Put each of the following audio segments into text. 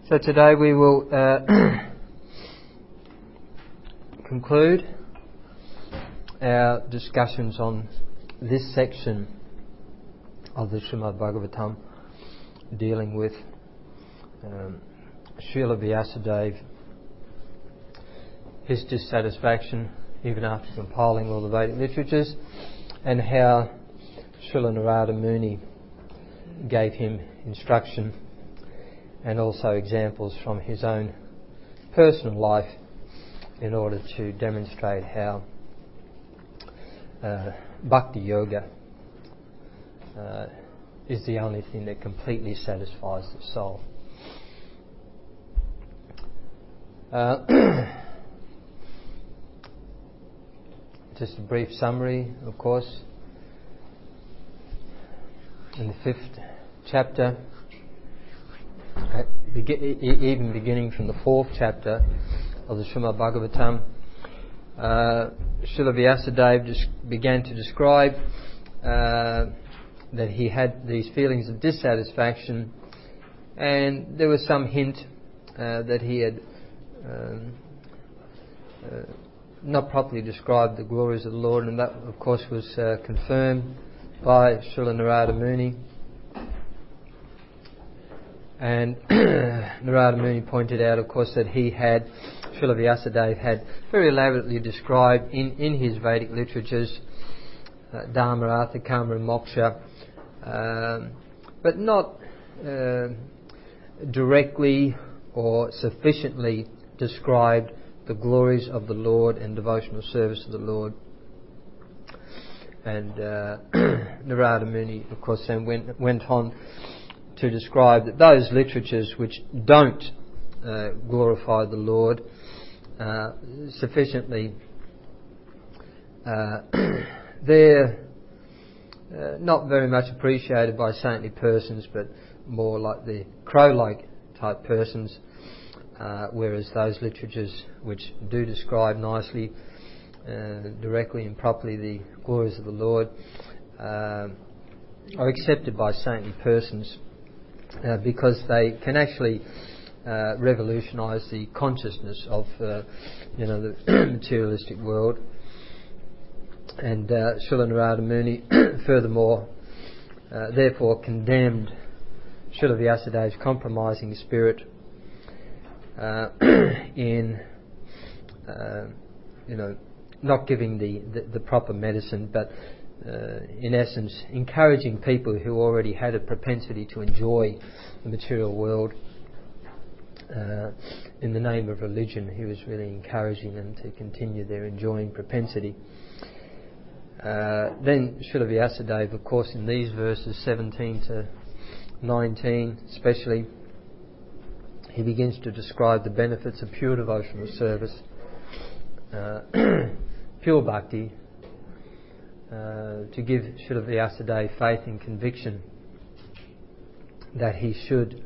So today we will conclude our discussions on this section of the Srimad Bhagavatam dealing with Srila Vyasadeva, his dissatisfaction even after compiling all the Vedic literatures, and how Srila Narada Muni gave him instruction and also examples from his own personal life in order to demonstrate how Bhakti Yoga is the only thing that completely satisfies the soul. Just a brief summary, of course. In the 5th chapter, even beginning from the 4th chapter of the Srimad Bhagavatam, Srila Vyasadeva began to describe that he had these feelings of dissatisfaction, and there was some hint that he had not properly described the glories of the Lord, and that of course was confirmed by Srila Narada Muni. And Narada Muni pointed out, of course, that Srila Vyasadeva had very elaborately described in his Vedic literatures Dharma, Artha, Kama and Moksha, but not directly or sufficiently described the glories of the Lord and devotional service to the Lord. And Narada Muni, of course, then went on to describe that those literatures which don't glorify the Lord sufficiently, they're not very much appreciated by saintly persons, but more like the crow-like type persons, whereas those literatures which do describe nicely, directly and properly the glories of the Lord are accepted by saintly persons because they can actually revolutionise the consciousness of the materialistic world. And Srila Narada Muni furthermore therefore condemned Srila Vyasadeva's compromising spirit in not giving the proper medicine, but in essence encouraging people who already had a propensity to enjoy the material world in the name of religion. He was really encouraging them to continue their enjoying propensity. Then Srila Vyasadeva, of course, in these verses 17 to 19 especially, he begins to describe the benefits of pure devotional service, pure bhakti, to give Srila Vyasadeva faith and conviction that he should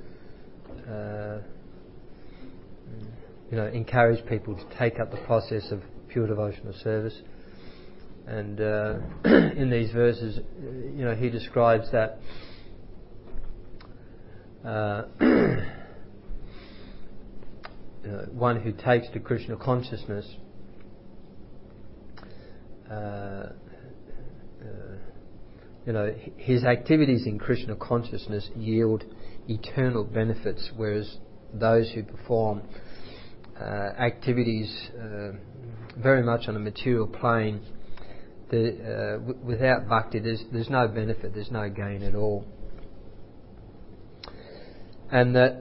encourage people to take up the process of pure devotional service. And in these verses, he describes that one who takes to Krishna consciousness his activities in Krishna consciousness yield eternal benefits, whereas those who perform activities very much on a material plane, without bhakti, there's no benefit, there's no gain at all. And that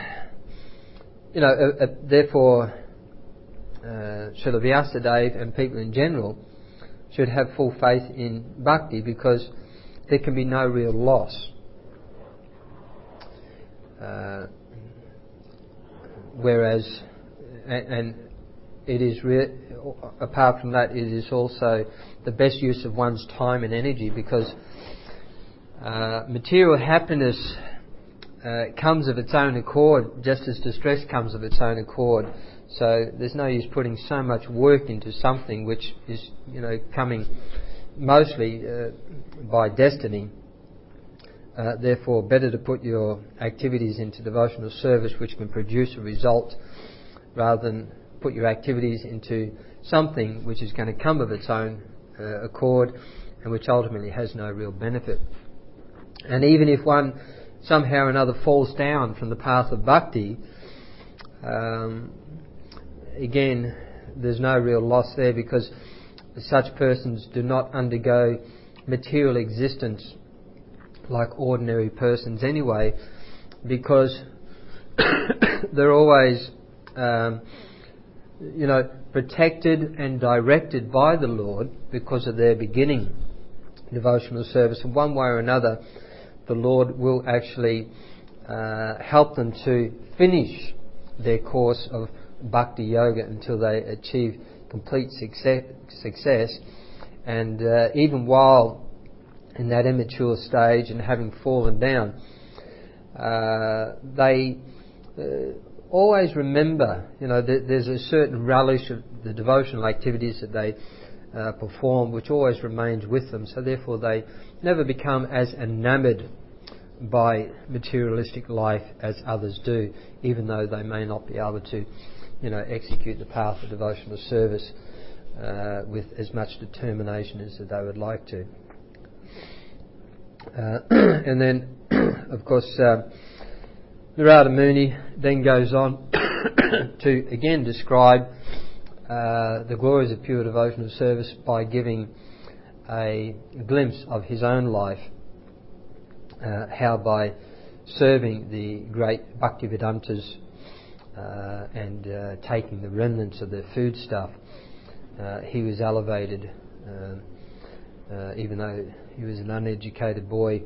therefore Srila Vyasadeva and people in general should have full faith in bhakti, because there can be no real loss. Whereas, and it is apart from that, it is also the best use of one's time and energy, because material happiness comes of its own accord, just as distress comes of its own accord. So there's no use putting so much work into something which is, coming mostly by destiny, therefore better to put your activities into devotional service which can produce a result rather than put your activities into something which is going to come of its own accord and which ultimately has no real benefit. And even if one somehow or another falls down from the path of bhakti, again, there's no real loss there, because such persons do not undergo material existence like ordinary persons anyway, because they're always protected and directed by the Lord because of their beginning devotional service. And one way or another, the Lord will actually help them to finish their course of bhakti yoga until they achieve complete success. And even while in that immature stage and having fallen down, they always remember, there's a certain relish of the devotional activities that they perform, which always remains with them. So therefore they never become as enamoured by materialistic life as others do, even though they may not be able to, execute the path of devotional service with as much determination as they would like to. And then, of course, Narada Muni then goes on to again describe the glories of pure devotional service by giving a glimpse of his own life, how by serving the great Bhaktivedantas and taking the remnants of their foodstuff, he was elevated, even though he was an uneducated boy.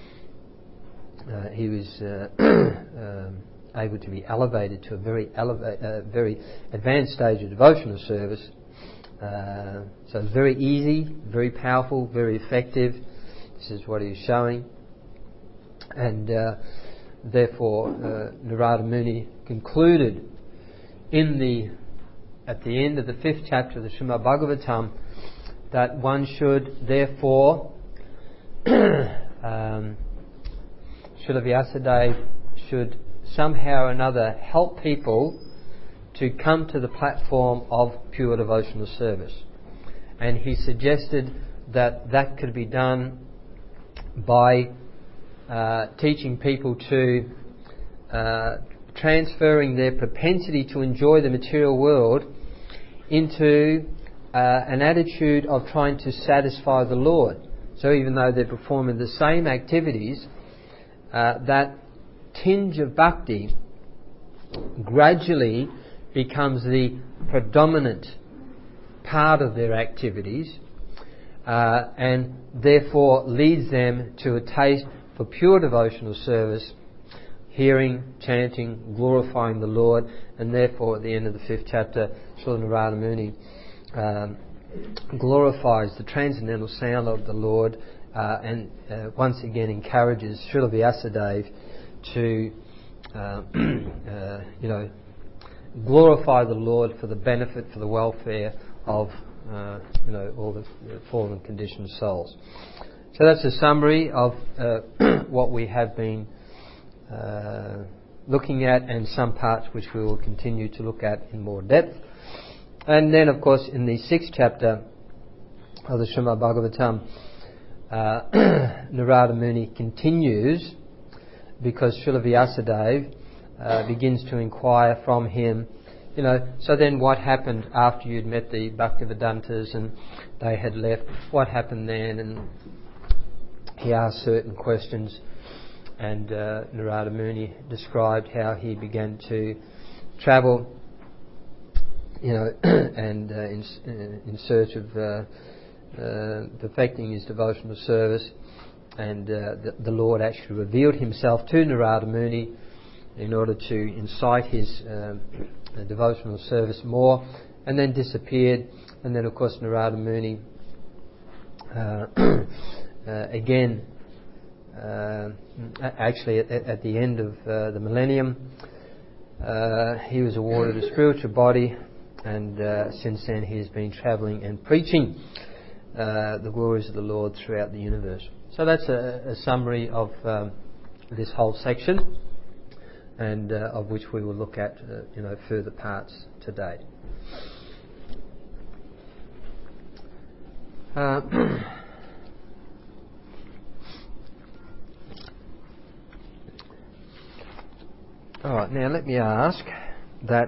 He was able to be elevated to a very advanced stage of devotional service. So it's very easy, very powerful, very effective. This is what he's showing. And therefore Narada Muni concluded at the end of the 5th chapter of the Srimad Bhagavatam that one should therefore Srila Vyasadeva should somehow or another help people to come to the platform of pure devotional service. And he suggested that could be done by teaching people to transferring their propensity to enjoy the material world into an attitude of trying to satisfy the Lord. So even though they're performing the same activities, that tinge of bhakti gradually becomes the predominant part of their activities, and therefore leads them to a taste for pure devotional service, hearing, chanting, glorifying the Lord. And therefore at the end of the 5th chapter, Srila Narada Muni glorifies the transcendental sound of the Lord, and once again encourages Srila Vyasadeva to glorify the Lord for the benefit, for the welfare of all the fallen conditioned souls. So that's a summary of what we have been looking at, and some parts which we will continue to look at in more depth. And then, of course, in the 6th chapter of the Srimad Bhagavatam, Narada Muni continues, because Srila Vyasadeva begins to inquire from him, so then what happened after you'd met the Bhaktivedantas and they had left? What happened then? And he asked certain questions, and Narada Muni described how he began to travel, and in search of perfecting his devotional service. And the Lord actually revealed himself to Narada Muni in order to incite his devotional service more, and then disappeared. And then, of course, Narada Muni again, actually at the end of the millennium, he was awarded a spiritual body, and since then he has been travelling and preaching the glories of the Lord throughout the universe. So that's a summary of this whole section, and of which we will look at further parts today. All right, now let me ask that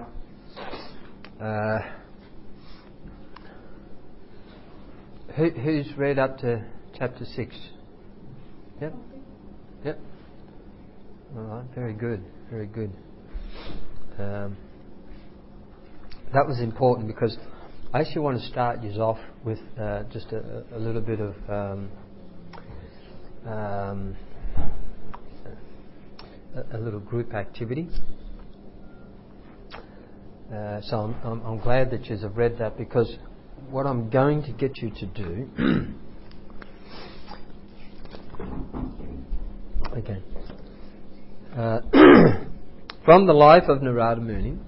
who's read up to chapter 6? Yep. Yep. All right, very good, very good. That was important because I actually want to start you off with just a little bit of a little group activity. So I'm glad that you've read that, because what I'm going to get you to do okay. From the life of Narada Muni,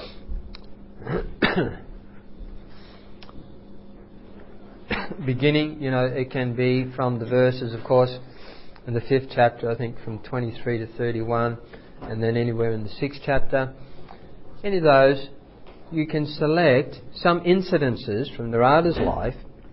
beginning, it can be from the verses, of course, in the 5th chapter, I think from 23 to 31, and then anywhere in the 6th chapter. Any of those, you can select some incidences from Narada's life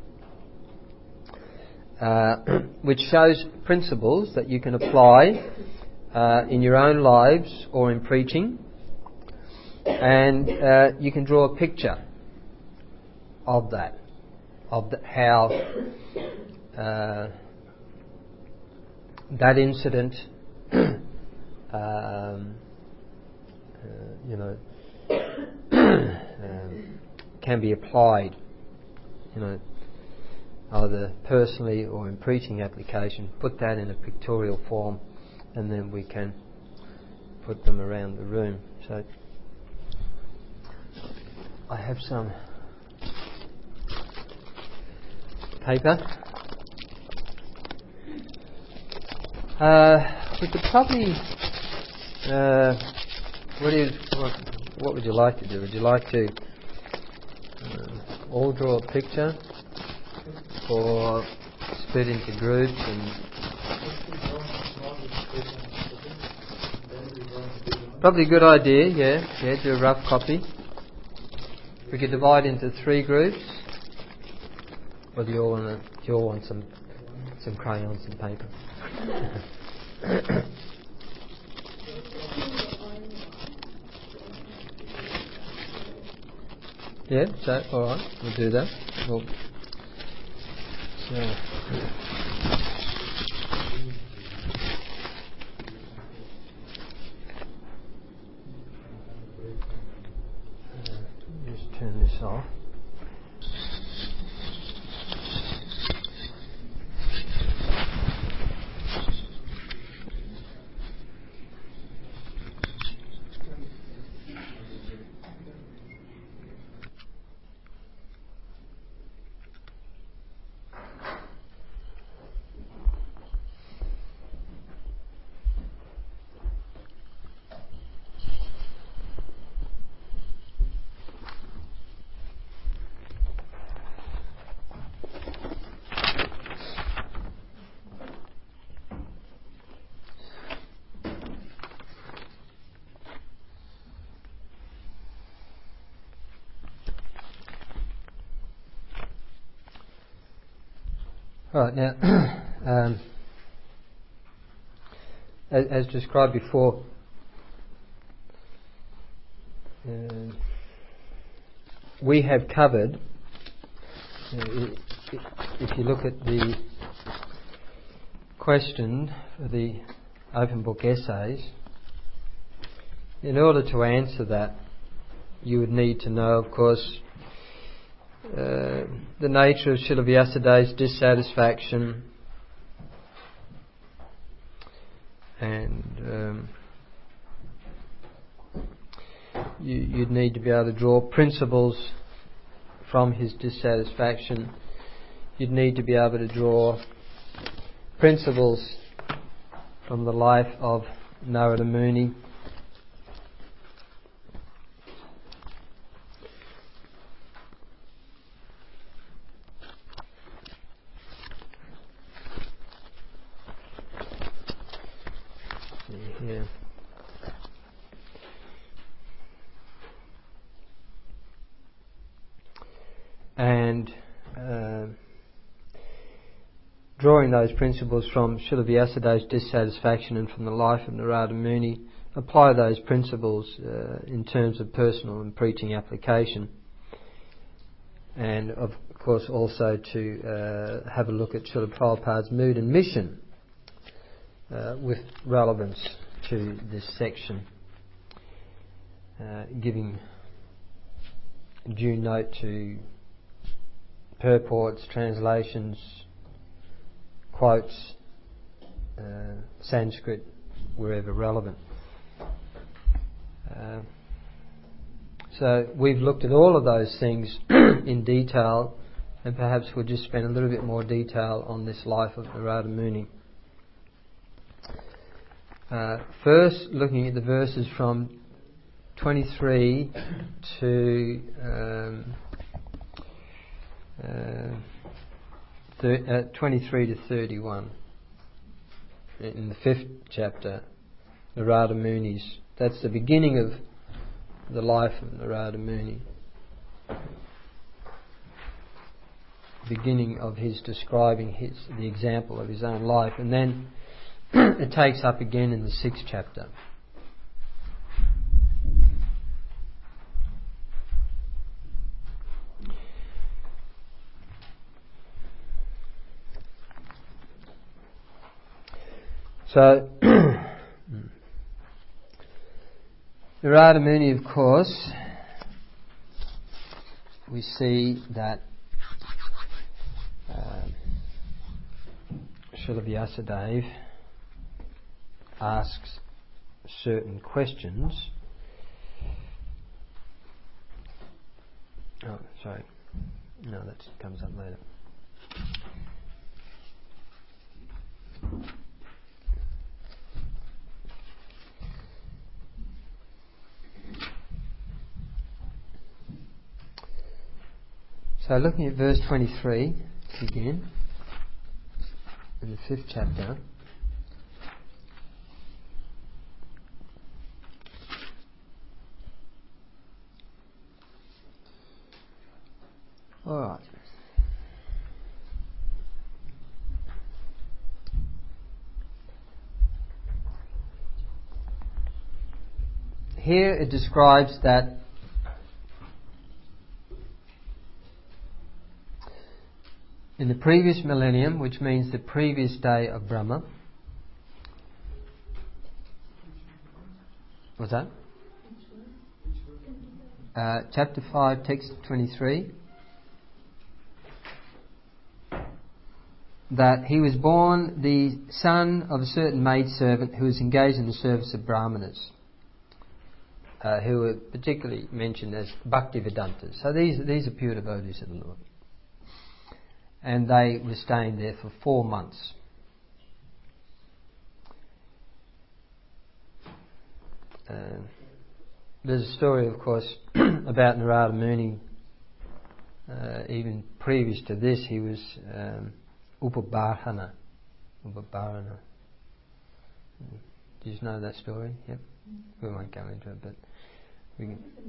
which shows principles that you can apply in your own lives or in preaching, and you can draw a picture of that, how that incident can be applied, either personally or in preaching application. Put that in a pictorial form, and then we can put them around the room. So I have some paper. We could probably what would you like to do? Would you like to all draw a picture, or split into groups and probably a good idea, yeah, do a rough copy. We could divide into 3 groups. Or do you all want some crayons and paper? Yeah, so alright, we'll do that. Just turn this off. Right, now, as described before, we have covered, if you look at the question for the open book essays, in order to answer that, you would need to know, of course, the nature of Srila Vyasadev's dissatisfaction, and you'd need to be able to draw principles from his dissatisfaction. You'd need to be able to draw principles from the life of Narada Muni. and drawing those principles from Srila Vyasadev's dissatisfaction and from the life of Narada Muni, apply those principles in terms of personal and preaching application, and of course also to have a look at Srila Prabhupada's mood and mission with relevance to this section, giving due note to purports, translations, quotes, Sanskrit, wherever relevant. So we've looked at all of those things in detail, and perhaps we'll just spend a little bit more detail on this life of Narada Muni. First, looking at the verses from 23 to 23 to 31 in the 5th chapter, Narada Muni's. That's the beginning of the life of Narada Muni. Beginning of his describing the example of his own life, and then it takes up again in the 6th chapter. So, Narada Muni, of course, we see that Srila Vyasadeva asks certain questions. Oh, sorry. No, that comes up later. So looking at verse 23 to begin, in the 5th chapter. Alright. Here it describes that in the previous millennium, which means the previous day of Brahma. What's that? Chapter 5, text 23. That he was born the son of a certain maidservant who was engaged in the service of Brahmanas, who were particularly mentioned as Bhaktivedantas. So these are pure devotees of the Lord. And they were staying there for 4 months. There's a story, of course, about Narada Muni. Even previous to this, he was Upabarhana. Upabarhana. Do you know that story? Yep. We won't go into it, but we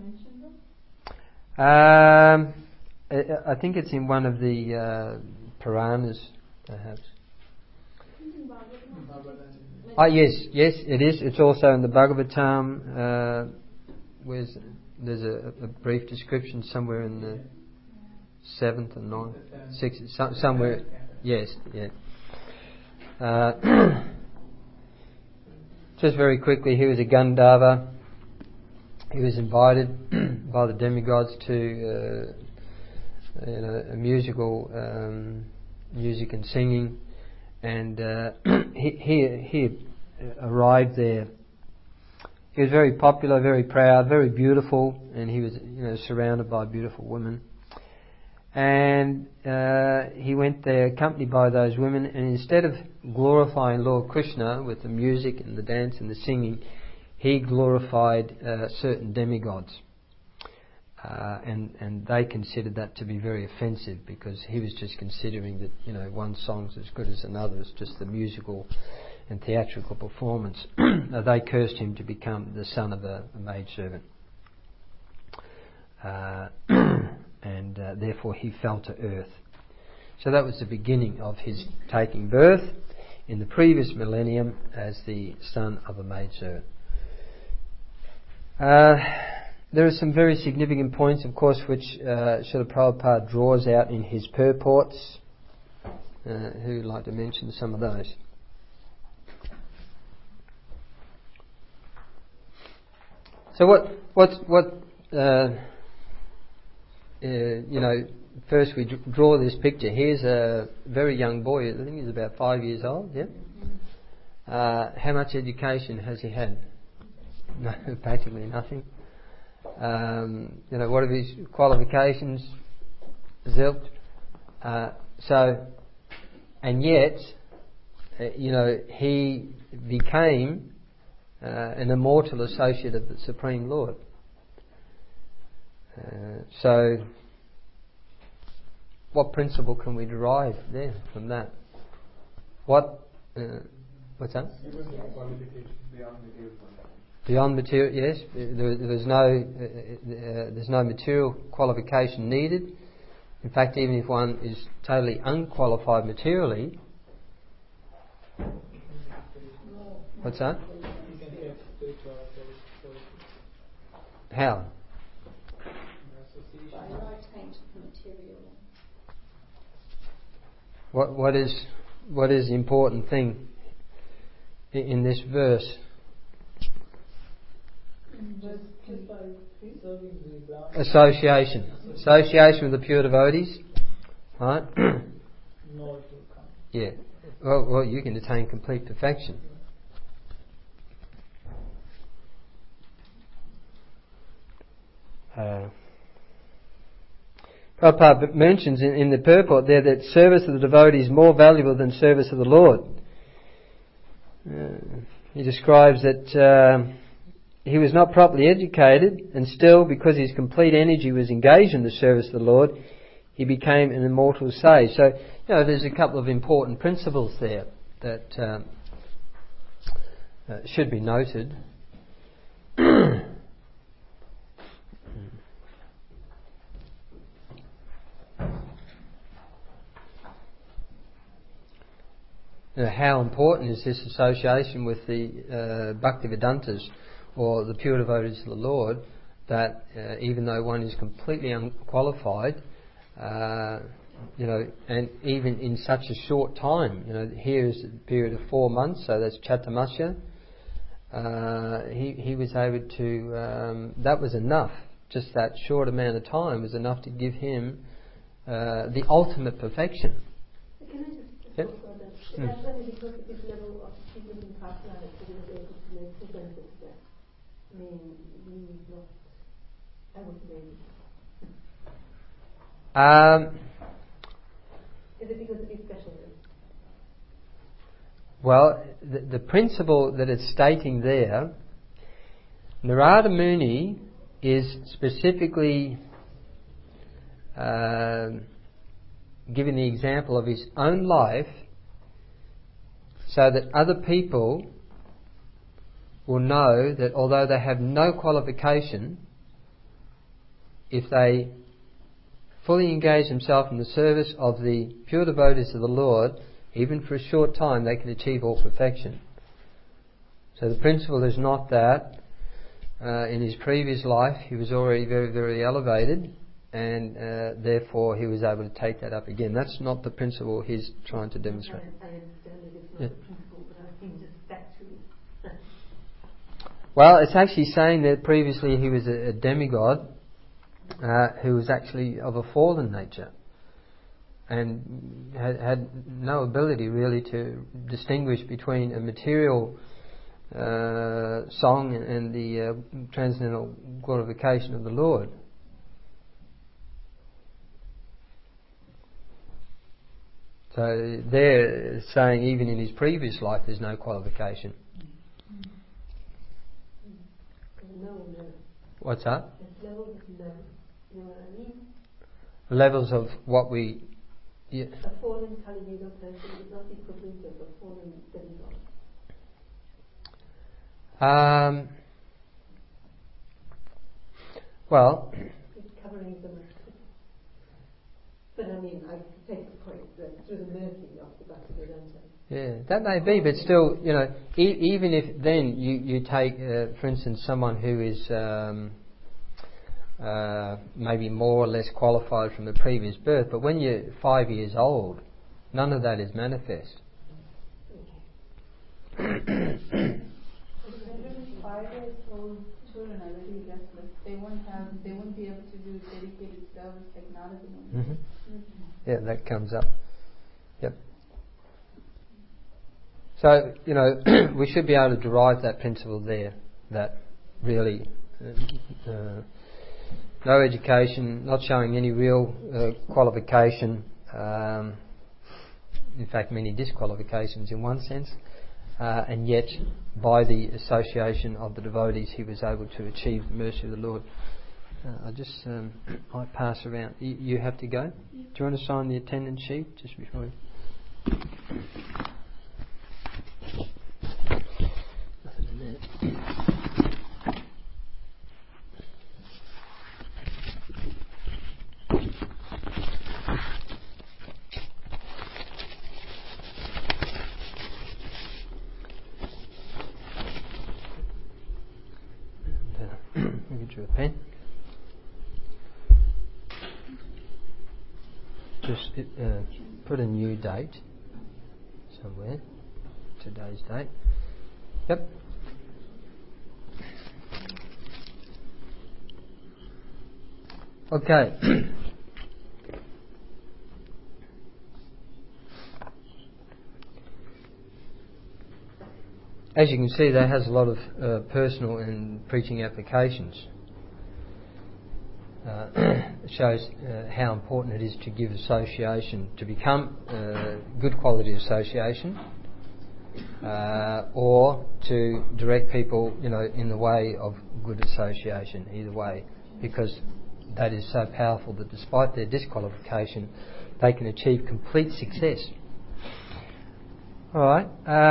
can. I think it's in one of the Puranas, perhaps. Yes, it is. It's also in the Bhagavatam. There's a brief description somewhere in the 7th and 9th, 6th, somewhere. Yes, yeah. Just very quickly, he was a Gandharva. He was invited by the demigods to a musical music and singing, and he arrived there. He was very popular, very proud, very beautiful, and he was surrounded by beautiful women. And he went there accompanied by those women, and instead of glorifying Lord Krishna with the music and the dance and the singing, he glorified certain demigods. And they considered that to be very offensive, because he was just considering that one song's as good as another. It's just the musical and theatrical performance. They cursed him to become the son of a maidservant. and therefore he fell to earth. So that was the beginning of his taking birth in the previous millennium as the son of a maidservant. There are some very significant points, of course, which Srila Prabhupada draws out in his purports. Who would like to mention some of those? So first we draw this picture. Here's a very young boy. I think he's about 5 years old. Yeah. How much education has he had? No, practically nothing. What are his qualifications? Zilch. And yet, he became an immortal associate of the Supreme Lord. So, what principle can we derive there from that? What's that? Beyond material, yes. There's no material qualification needed. In fact, even if one is totally unqualified materially, what's that? How? What is the important thing in this verse? Association with the pure devotees, right? Yeah. Well, you can attain complete perfection. Prabhupada mentions in the purport there that service of the devotee is more valuable than service of the Lord. He describes that he was not properly educated, and still, because his complete energy was engaged in the service of the Lord, he became an immortal sage. So, there's a couple of important principles there that should be noted. How important is this association with the Bhaktivedantas, or the pure devotees of the Lord, that even though one is completely unqualified, and even in such a short time, here is a period of 4 months, so that's Chaturmasya, he was able to, that was enough, just that short amount of time was enough to give him the ultimate perfection. Can I just Yep. That's only because of this level of significant personality that he was able to make sentences there. I mean, I would say. Is it because of his specialness? Well, the principle that it's stating there, Narada Muni is specifically giving the example of his own life, so that other people will know that although they have no qualification, if they fully engage themselves in the service of the pure devotees of the Lord, even for a short time, they can achieve all perfection. So the principle is not that in his previous life he was already very, very elevated, and therefore he was able to take that up again. That's not the principle he's trying to demonstrate. I understand that it's not the principle, but I think just factually. Well, it's actually saying that previously he was a demigod who was actually of a fallen nature and had no ability really to distinguish between a material song and the transcendental glorification of the Lord. So they're saying even in his previous life there's no qualification. No. What's that? Levels of no. You know what I mean? Levels of what we... Yeah. A fallen Kali Yuga person is not equivalent of a fallen demigod. Well... It's covering the rest. Yeah, that may be, but still, even if then you take, for instance, someone who is maybe more or less qualified from the previous birth, but when you're 5 years old, none of that is manifest. 5 years old children are very restless. They won't be able to do dedicated service like Narada. Yeah, that comes up. Yep. So, we should be able to derive that principle there, that really no education, not showing any real qualification, in fact many disqualifications in one sense, and yet by the association of the devotees he was able to achieve the mercy of the Lord. I pass around. You have to go? Do you want to sign the attendance sheet just before Nothing in there. I'll get you a pen. Just put a new date somewhere. Today's date. Yep. Okay. As you can see, that has a lot of personal and preaching applications. It shows how important it is to give association, to become good quality association, or to direct people, in the way of good association, either way, because that is so powerful that despite their disqualification, they can achieve complete success. All right.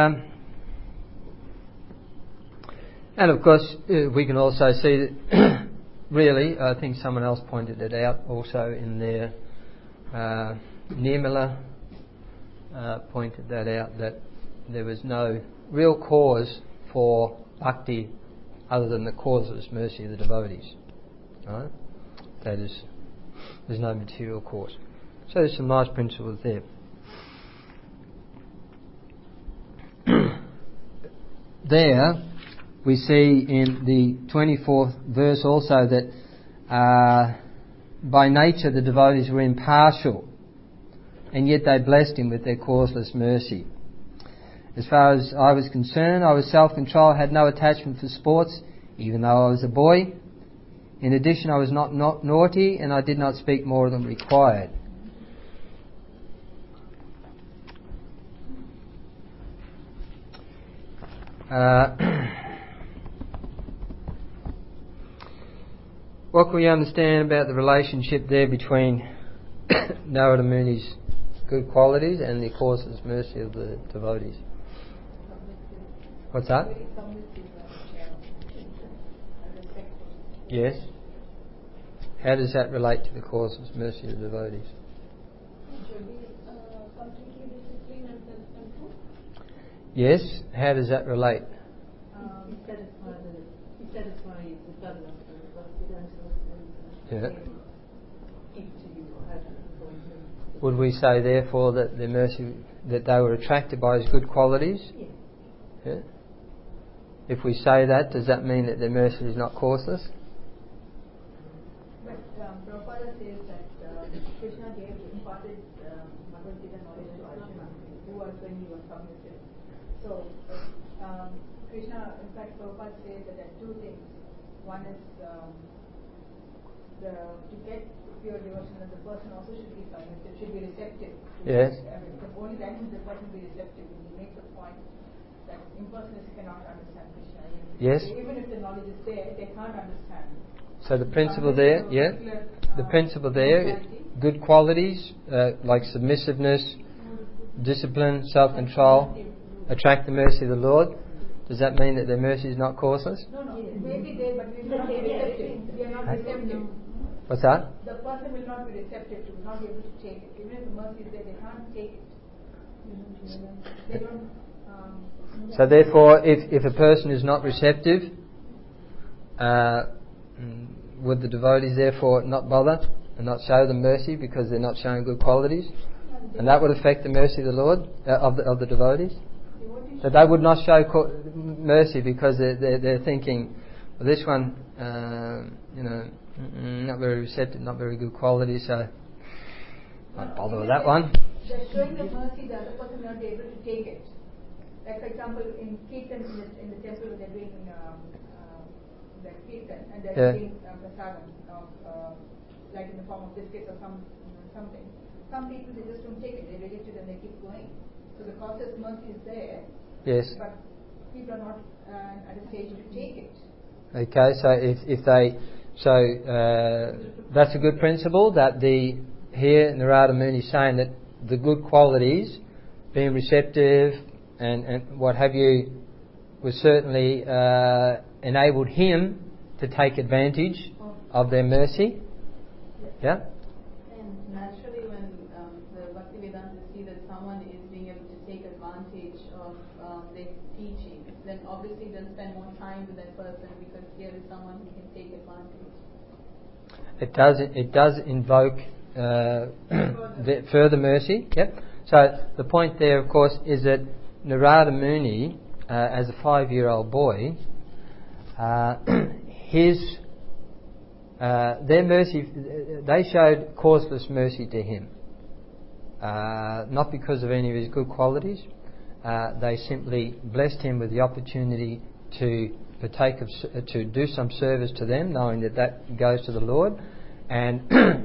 And of course, we can also see that really, I think someone else pointed it out also in there. Nirmala pointed that out, that there was no real cause for bhakti other than the causeless mercy of the devotees. Right? That is, there's no material cause. So there's some nice principles there. There we see in the 24th verse also that by nature the devotees were impartial, and yet they blessed him with their causeless mercy. As far as I was concerned, I was self-controlled, had no attachment for sports, even though I was a boy. In addition, I was not naughty, and I did not speak more than required. What can we understand about the relationship there between Narada Muni's good qualities and the causeless mercy of the devotees? What's that? Yes. How does that relate to the causeless mercy of the devotees? Completely disciplined and self-control. Yes. How does that relate? He satisfies the sadhana of Yeah. Would we say therefore that the mercy, that they were attracted by his good qualities? Yes. Yeah. If we say that, does that mean that their mercy is not causeless? But Prabhupada says that Krishna imparted Bhagavad Gita knowledge to Arjuna, who was when he was submissive. So Krishna, in fact, Prabhupada says that there are two things. One is to get pure devotion, that the person also should be submissive, should be receptive. Yes. Only then will the person be receptive. When he makes a point that impersonalists cannot understand Krishna. Yes. Even if the knowledge is there, they can't understand. So the principle there, the principle there, good qualities like submissiveness, discipline, self-control, attract the mercy of the Lord. Does that mean that their mercy is not causeless? No, it may be there, but we will not be receptive. We are not receptive. What's that? The person will not be receptive to, will not be able to take it. Even if the mercy is there, they can't take it. They don't. So therefore, if a person is not receptive, would the devotees therefore not bother and not show them mercy because they're not showing good qualities? And that would affect the mercy of the Lord, of the devotees? That they would not show mercy because they're thinking, well, this one, not very receptive, not very good quality, so not bother with that one. They're showing the mercy, the other person will not be able to take it. Like for example, in Kirtan, in the temple when they're doing the Kirtan, and they're doing prasadam, like in the form of biscuits or something. Some people, they just don't take it, they reject it and they keep going. So the causeless mercy is there, yes, but people are not at a stage to take it. Okay, so if they, that's a good principle. That here Narada Muni is saying that the good qualities, being receptive and what have you, was certainly enabled him to take advantage of their mercy. Yeah. And naturally, when the Bhaktivedanta see that someone is being able to take advantage of their teaching, then obviously they'll spend more time with that person because here is someone who can take advantage. It does invoke further mercy. Yep. So the point there, of course, is that Narada Muni, as a 5-year-old boy, their mercy, they showed causeless mercy to him, not because of any of his good qualities. They simply blessed him with the opportunity to partake of, to do some service to them, knowing that goes to the Lord, and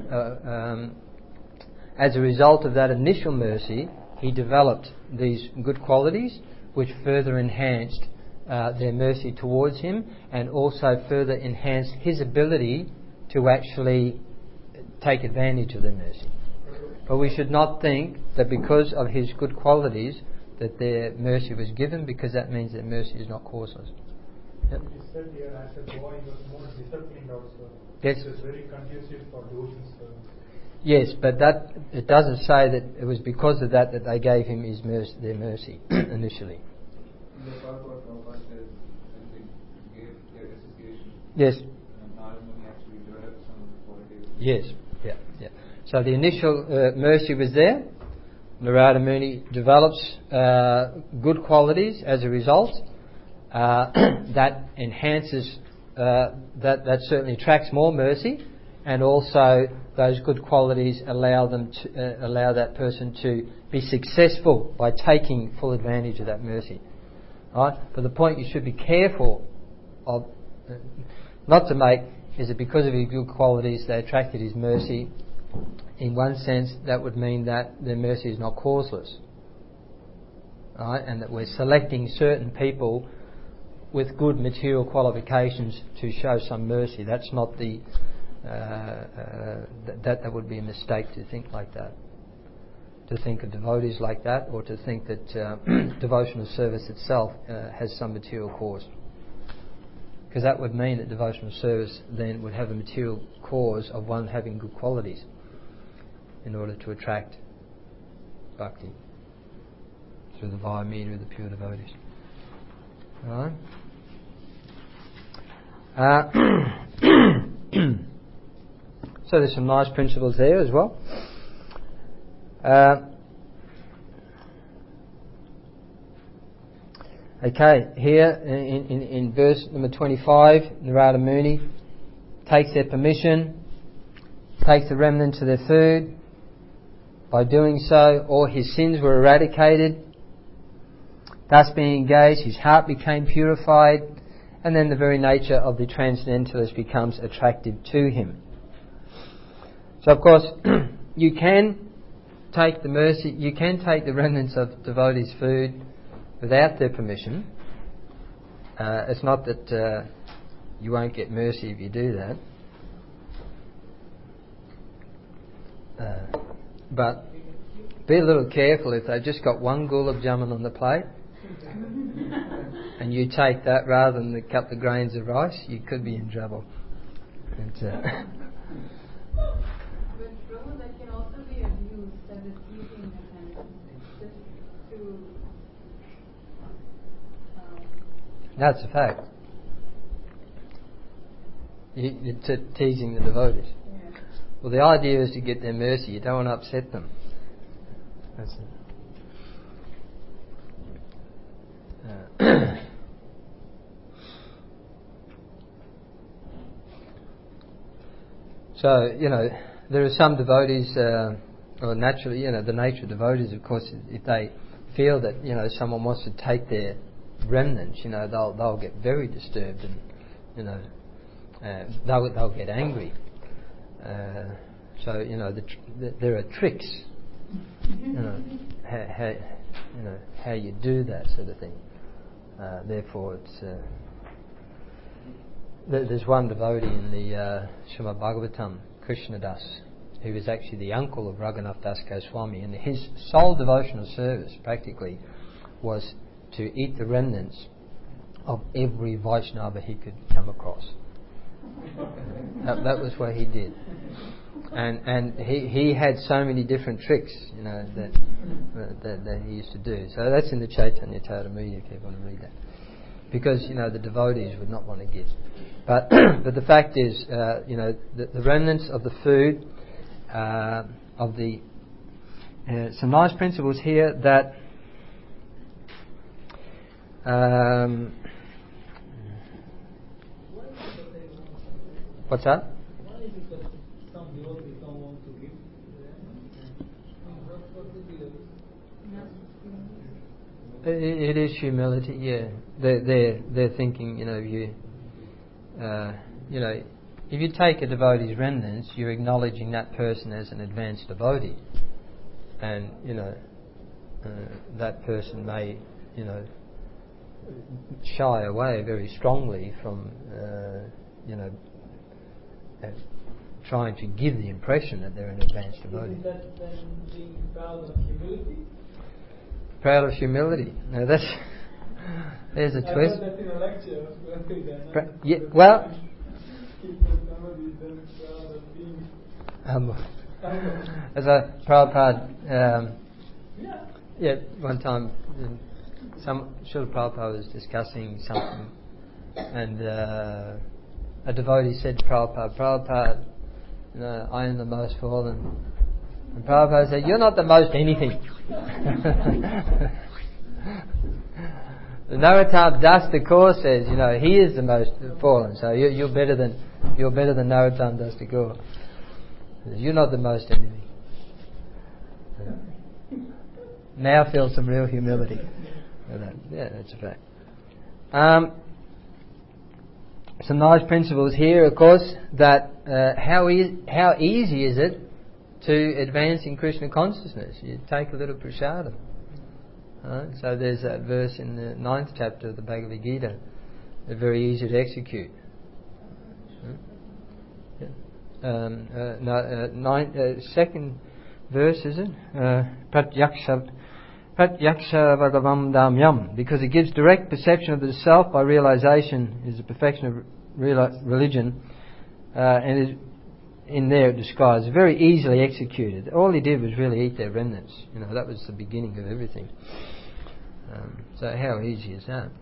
as a result of that initial mercy, he developed these good qualities, which further enhanced their mercy towards him, and also further enhanced his ability to actually take advantage of their mercy. But we should not think that because of his good qualities that their mercy was given, because that means that mercy is not causeless. Yep. You said here as a boy he was more disciplined also. Yes. It was very conducive for devotion service. Yes, but that it doesn't say that it was because of that they gave him his mercy, their mercy initially. In the part about Prabhupada says that they gave their association. Yes. And Narada Muni actually developed some of the qualities. Yes. Yeah. So the initial mercy was there. Narada Muni develops good qualities as a result. That enhances. That certainly attracts more mercy, and also those good qualities allow that person to be successful by taking full advantage of that mercy. Right? But the point you should be careful of not to make is that because of his good qualities they attracted his mercy. In one sense, that would mean that their mercy is not causeless, right? And that we're selecting certain people with good material qualifications to show some mercy. That's not the that would be a mistake to think like that. To think of devotees like that, or to think that devotional service itself has some material cause. Because that would mean that devotional service then would have a material cause of one having good qualities in order to attract bhakti through the via media of the pure devotees. Alright? So there's some nice principles there as well. Okay, here in verse number 25, Narada Muni takes their permission, takes the remnants of their food. By doing so, all his sins were eradicated. Thus being engaged, his heart became purified, and then the very nature of the transcendentalist becomes attractive to him. So of course, you can take the remnants of devotees' food without their permission. It's not that you won't get mercy if you do that. But be a little careful if they've just got one gulab jamun on the plate and you take that rather than a couple of grains of rice, you could be in trouble. But Prabhu, that can also be abused as a teaching mechanism. to. That's a fact. You're teasing the devotees. Yeah. Well, the idea is to get their mercy. You don't want to upset them. That's it. So, there are some devotees, or naturally, the nature of devotees, of course, if they feel that, someone wants to take their remnants, they'll get very disturbed and, they'll get angry. So, there are tricks, how you do that sort of thing. Therefore, it's... There's one devotee in the Srimad Bhagavatam, Krishnadas, who was actually the uncle of Raghunath Das Goswami, and his sole devotional service, practically, was to eat the remnants of every Vaishnava he could come across. That was what he did. And he had so many different tricks, that he used to do. So that's in the Chaitanya Charitamrita, if you want to read that. Because, the devotees would not want to get. But the fact is, the remnants of the food, of the... some nice principles here that... what's that? Why is it that some devotees don't want to give? It is humility, yeah. They're thinking, if you take a devotee's remnants, you're acknowledging that person as an advanced devotee, and that person may, shy away very strongly from, trying to give the impression that they're an advanced devotee. Isn't that then being proud of humility? Proud of humility. Now there's a twist. I heard that in a lecture. Yeah, well, as a Prabhupada, one time, Srila Prabhupada was discussing something, and a devotee said to Prabhupada, I am the most fallen. And Prabhupada said, you're not the most anything. The Narottam Das Thakur says, he is the most fallen, so you're better than Narottam Das Thakur. You're not the most anything. Now feel some real humility. Yeah, that's a fact. Some nice principles here, of course, that how easy is it to advance in Krishna consciousness? You take a little prasadam. So there's that verse in the 9th chapter of the Bhagavad Gita. They're very easy to execute. Second verse, is it? Pratyaksha Bhagavam Damyam. Because it gives direct perception of the self by realization is the perfection of religion. And is in there it describes very easily executed. All he did was really eat their remnants. That was the beginning of everything. So how easy is that?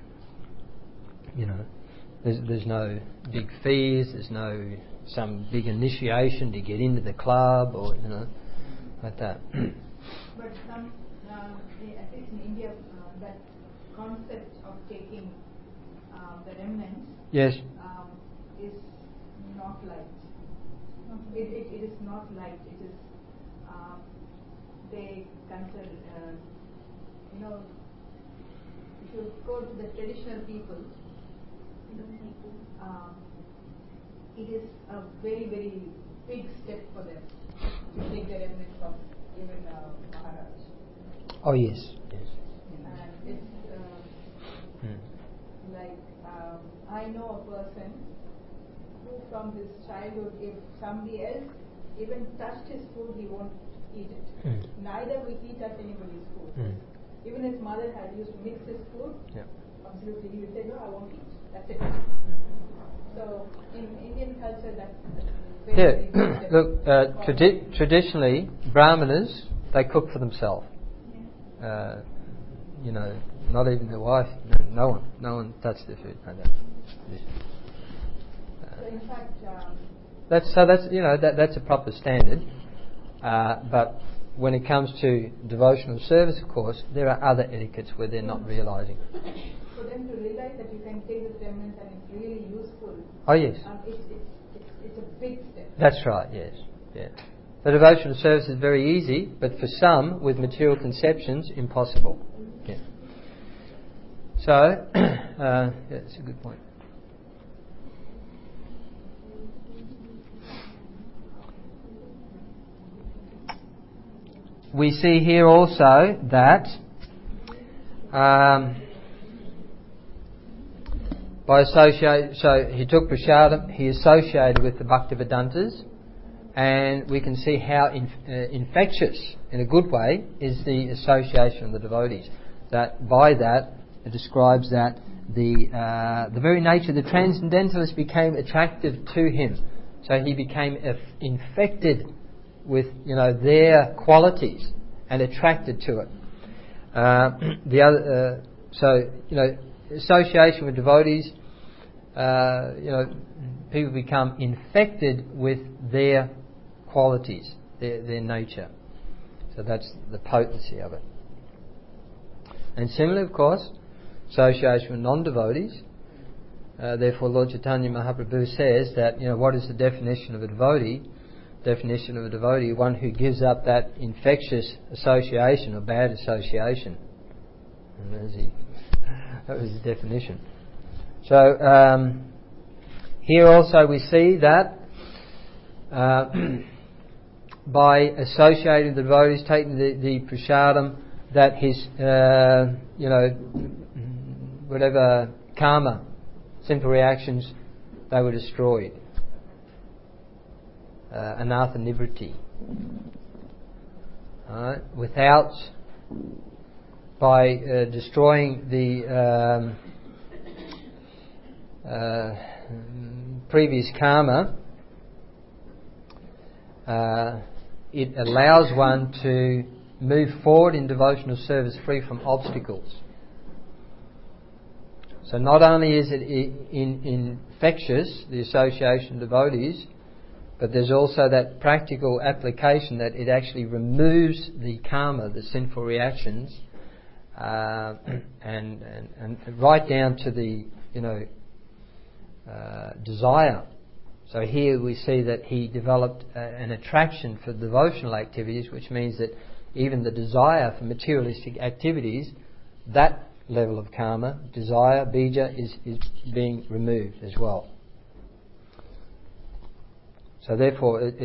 There's no big fees. There's no some big initiation to get into the club or like that. But some, at least in India, that concept of taking the remnants, yes, is not liked. It is not liked. It is they consider if you go to the traditional people, it is a very, very big step for them to take the remnants of even Maharaj. Oh yes. And it's like I know a person who from his childhood, if somebody else even touched his food, he won't eat it. Neither will he touch anybody's food. Even his mother had used to mix his food, absolutely he would say, no, I won't eat. That's it. So in Indian culture, that's very, very look, traditionally, Brahmanas, they cook for themselves. not even the wife. No one touched the food. No, So in fact, that's a proper standard. But when it comes to devotional service, of course, there are other etiquettes where they're not realising. for them to realize that you can take this remnants and it's really useful. Oh yes. It's a big step. That's right. Yes. Yeah. The devotional service is very easy, but for some with material conceptions, impossible. Yeah. So, that's a good point. We see here also that by associate, so he took Prasadam, he associated with the Bhaktivedantas, and we can see how infectious, in a good way, is the association of the devotees. That by that it describes that the very nature of the transcendentalist became attractive to him, so he became infected with their qualities and attracted to it. Association with devotees, people become infected with their qualities, their nature. So that's the potency of it. And similarly, of course, association with non-devotees. Therefore, Lord Chaitanya Mahaprabhu says that what is the definition of a devotee? Definition of a devotee: one who gives up that infectious association or bad association. And that was the definition. So here also we see that by associating the devotees, taking the prasadam, that his whatever karma, sinful reactions, they were destroyed. Anartha nivriti. Without, by destroying the previous karma, it allows one to move forward in devotional service free from obstacles. So not only is it infectious, the association of devotees, but there's also that practical application that it actually removes the karma, the sinful reactions, and right down to the desire. So here we see that he developed an attraction for devotional activities, which means that even the desire for materialistic activities, that level of karma, desire, bija, is being removed as well. So therefore, it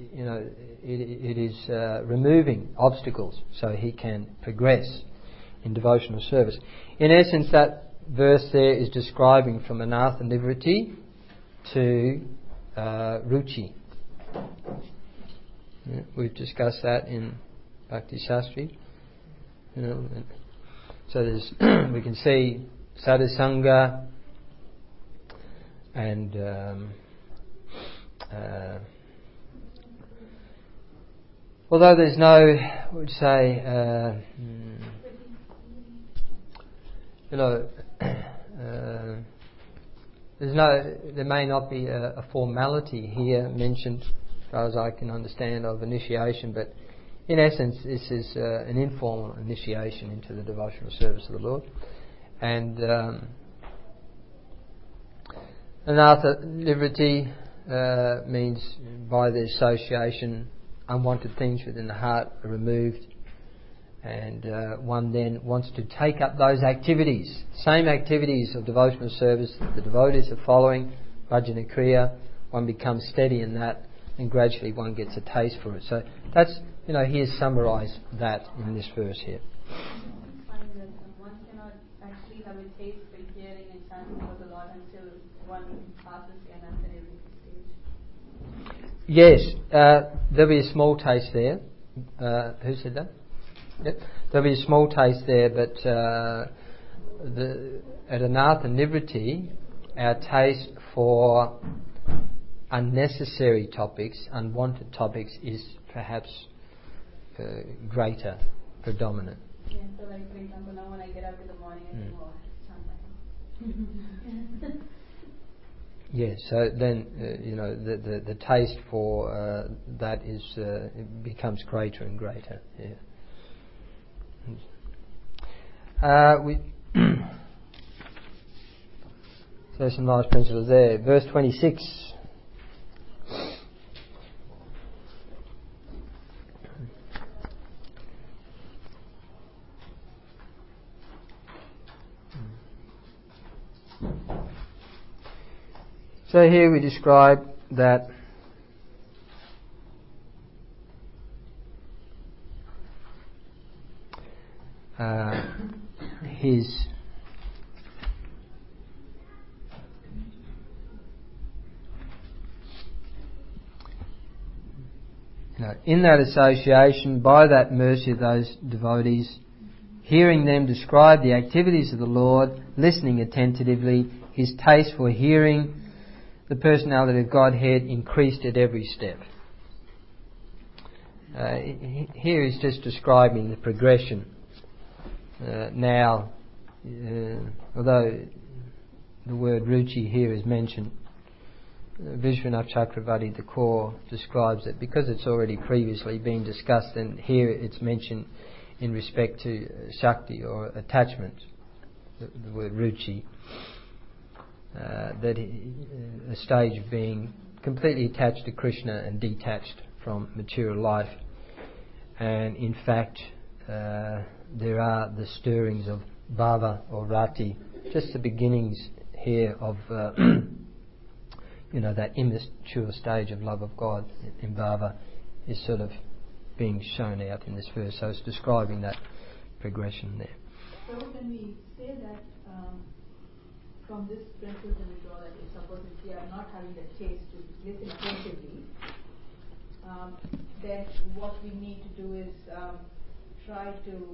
is removing obstacles so he can progress in devotional service. In essence, that verse there is describing from Anartha Nivriti to Ruchi. Yeah, we've discussed that in Bhakti Shastri. So there's we can see sadhusanga and although there's no, I would say, there may not be a formality here mentioned, as far as I can understand, of initiation, but in essence, this is an informal initiation into the devotional service of the Lord. And Anartha Nivriti means by the association, unwanted things within the heart are removed, and one then wants to take up those activities, same activities of devotional service that the devotees are following, bhajana kriya. One becomes steady in that, and gradually one gets a taste for it. So that's, he has summarised that in this verse here. Find that one cannot actually have a taste for hearing and chanting for the Lord until one passes the Anartha Nivriti stage. Yes, there'll be a small taste there. Who said that? Yep. There'll be a small taste there, but at Anartha Nivriti, our taste for unnecessary topics, unwanted topics, is perhaps greater, predominant. Yeah, so like for example, now when I get up in the morning, I think, oh, chant my Yes, so then the taste for that is it becomes greater and greater. Yeah. There's some nice principles there. Verse 26. So here we describe that his in that association, by that mercy of those devotees, hearing them describe the activities of the Lord, listening attentively, his taste for hearing the personality of Godhead increased at every step. Here he's just describing the progression. Now, although the word ruchi here is mentioned, Vishwanath Chakravarti, the core, describes it because it's already previously been discussed, and here it's mentioned in respect to Shakti or attachment, the word ruchi. That a stage of being completely attached to Krishna and detached from material life. And in fact, there are the stirrings of bhava or rati, just the beginnings here of that immature stage of love of God in bhava is sort of being shown out in this verse. So it's describing that progression there. So can we say that from this principle we draw that if suppose if we are not having the taste to listen attentively, then what we need to do is try to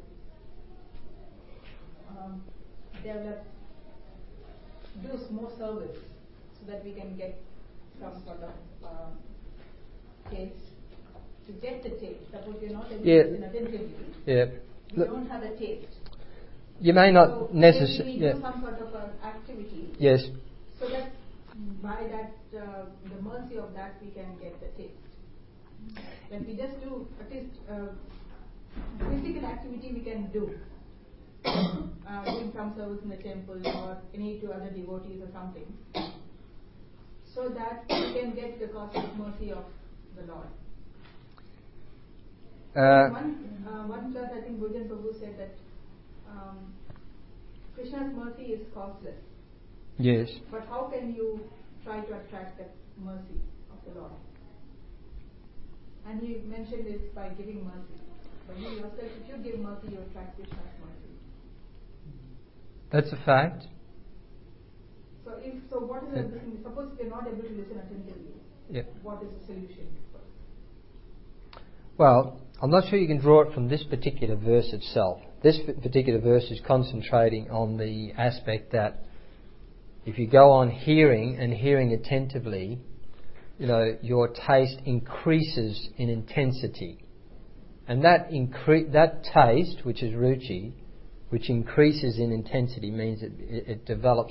do more service so that we can get some sort of taste. To get the taste, suppose we are not able to listen attentively, we don't have a taste. You may not necessarily... do some sort of an activity. Yes. So that by that, the mercy of that, we can get the taste. When we just do at least physical activity, we can do. Doing some service in the temple or any to other devotees or something. So that we can get the cosmic mercy of the Lord. One class, I think Bhujan Prabhu said that Krishna's mercy is causeless. Yes. But how can you try to attract that mercy of the Lord? And he mentioned this by giving mercy. But you yourself, if you give mercy, you attract Krishna's mercy. That's a fact. So what is the thing? Suppose we are not able to listen attentively. What is the solution? Well, I'm not sure you can draw it from this particular verse itself. This particular verse is concentrating on the aspect that if you go on hearing and hearing attentively, your taste increases in intensity. And that taste, which is ruchi, which increases in intensity, means it develops,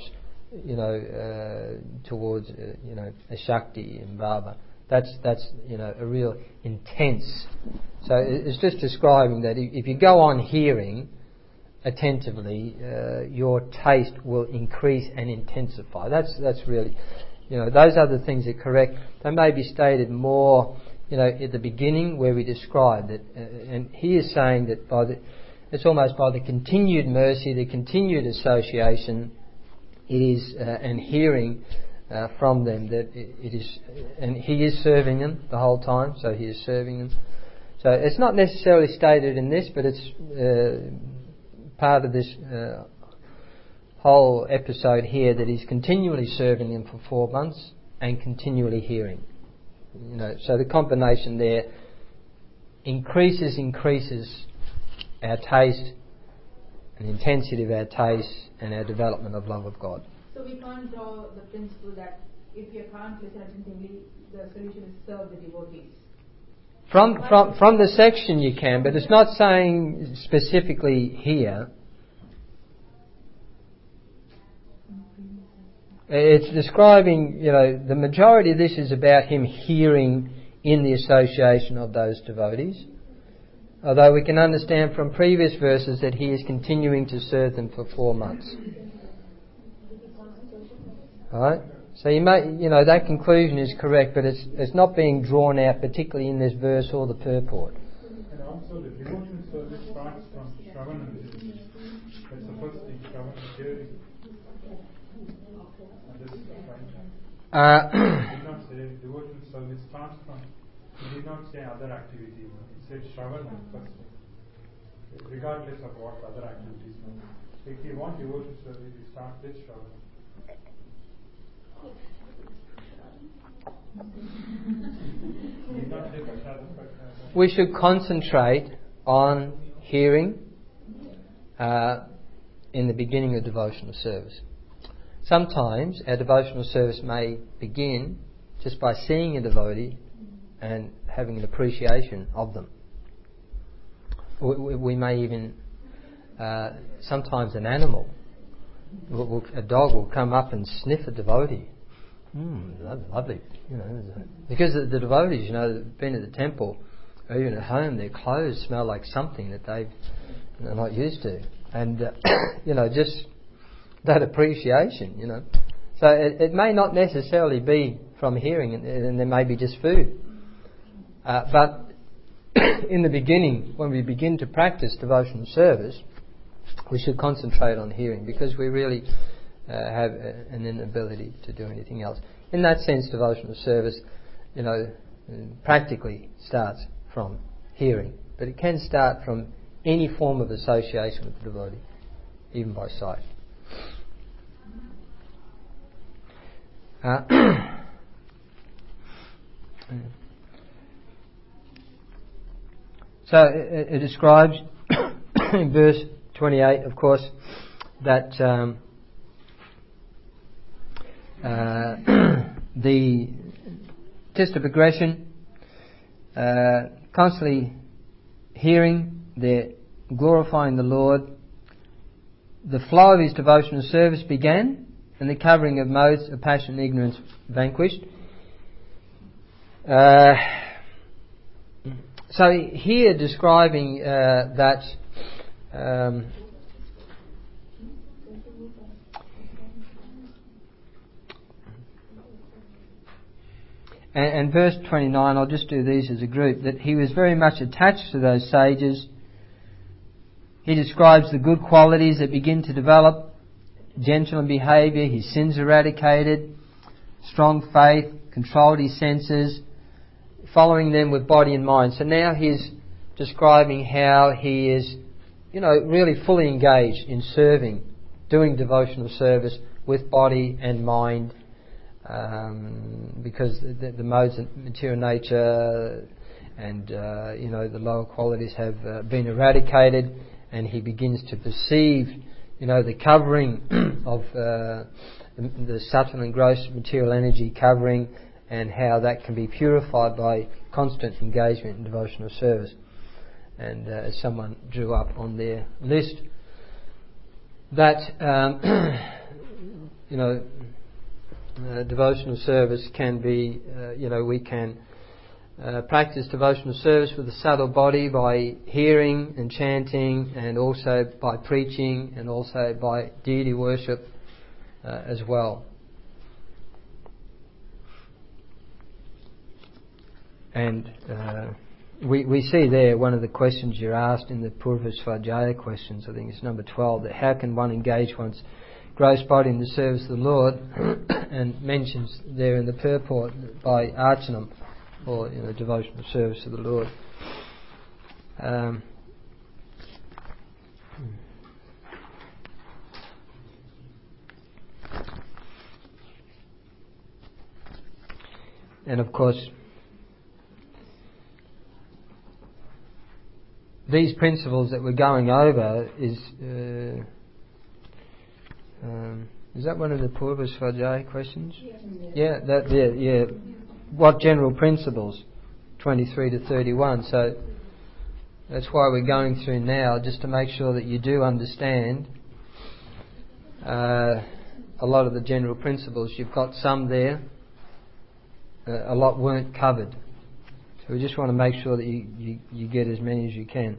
towards, a shakti and bhava. That's a real intense. So it's just describing that if you go on hearing attentively, your taste will increase and intensify. That's really, those are the things that are correct. They may be stated more, at the beginning where we described it. And he is saying that it's almost by the continued mercy, the continued association, it is, and hearing from them that it is, and he is serving them the whole time, so he is serving them. So it's not necessarily stated in this, but it's part of this whole episode here that he's continually serving them for 4 months and continually hearing. So the combination there increases our taste and intensity of our taste and our development of love of God. So we can't draw the principle that if you can't listen attentively, the solution is serve the devotees. From the section you can, but it's not saying specifically here. It's describing, the majority of this is about him hearing in the association of those devotees. Although we can understand from previous verses that he is continuing to serve them for 4 months. Alright? So you may, that conclusion is correct, but it's not being drawn out particularly in this verse or the purport. And also the devotion service starts from Shravana. That's the first thing, Shravana, hearing. And this is the right. He did not say devotion service starts from, he did not say other activity. He said Shravana first thing, regardless of what other activities. If you want devotion service, you start with Shravana. We should concentrate on hearing in the beginning of devotional service. Sometimes our devotional service may begin just by seeing a devotee and having an appreciation of them. We may even, sometimes an animal, a dog will come up and sniff a devotee. Lovely, because the devotees, been at the temple or even at home, their clothes smell like something that they're not used to, and just that appreciation, So it may not necessarily be from hearing, and there may be just food, but in the beginning, when we begin to practice devotional service, we should concentrate on hearing because we really have an inability to do anything else. In that sense, devotional service, practically starts from hearing, but it can start from any form of association with the devotee, even by sight. So it describes in verse 28, of course, that the test of progression, constantly hearing, they're glorifying the Lord. The flow of his devotional service began, and the covering of modes of passion and ignorance vanquished. So here describing that and verse 29, I'll just do these as a group, that he was very much attached to those sages. He describes the good qualities that begin to develop, gentle in behaviour, his sins eradicated, strong faith, controlled his senses, following them with body and mind. So now he's describing how he is, really fully engaged in serving, doing devotional service with body and mind, because the modes of material nature and the lower qualities have been eradicated, and he begins to perceive the covering of the subtle and gross material energy covering, and how that can be purified by constant engagement in devotional service. And as someone drew up on their list, that devotional service can be, we can practice devotional service with the subtle body by hearing and chanting, and also by preaching, and also by deity worship as well. And we see there one of the questions you're asked in the Purva Svadhyaya questions, I think it's number 12, that how can one engage one's gross body in the service of the Lord, and mentions there in the purport by Archanam, or devotional service of the Lord. And of course, these principles that we're going over is that one of the Purva Svadhyaya questions? Yeah. What general principles? 23 to 31. So that's why we're going through now, just to make sure that you do understand a lot of the general principles. You've got some there, a lot weren't covered. So we just want to make sure that you get as many as you can.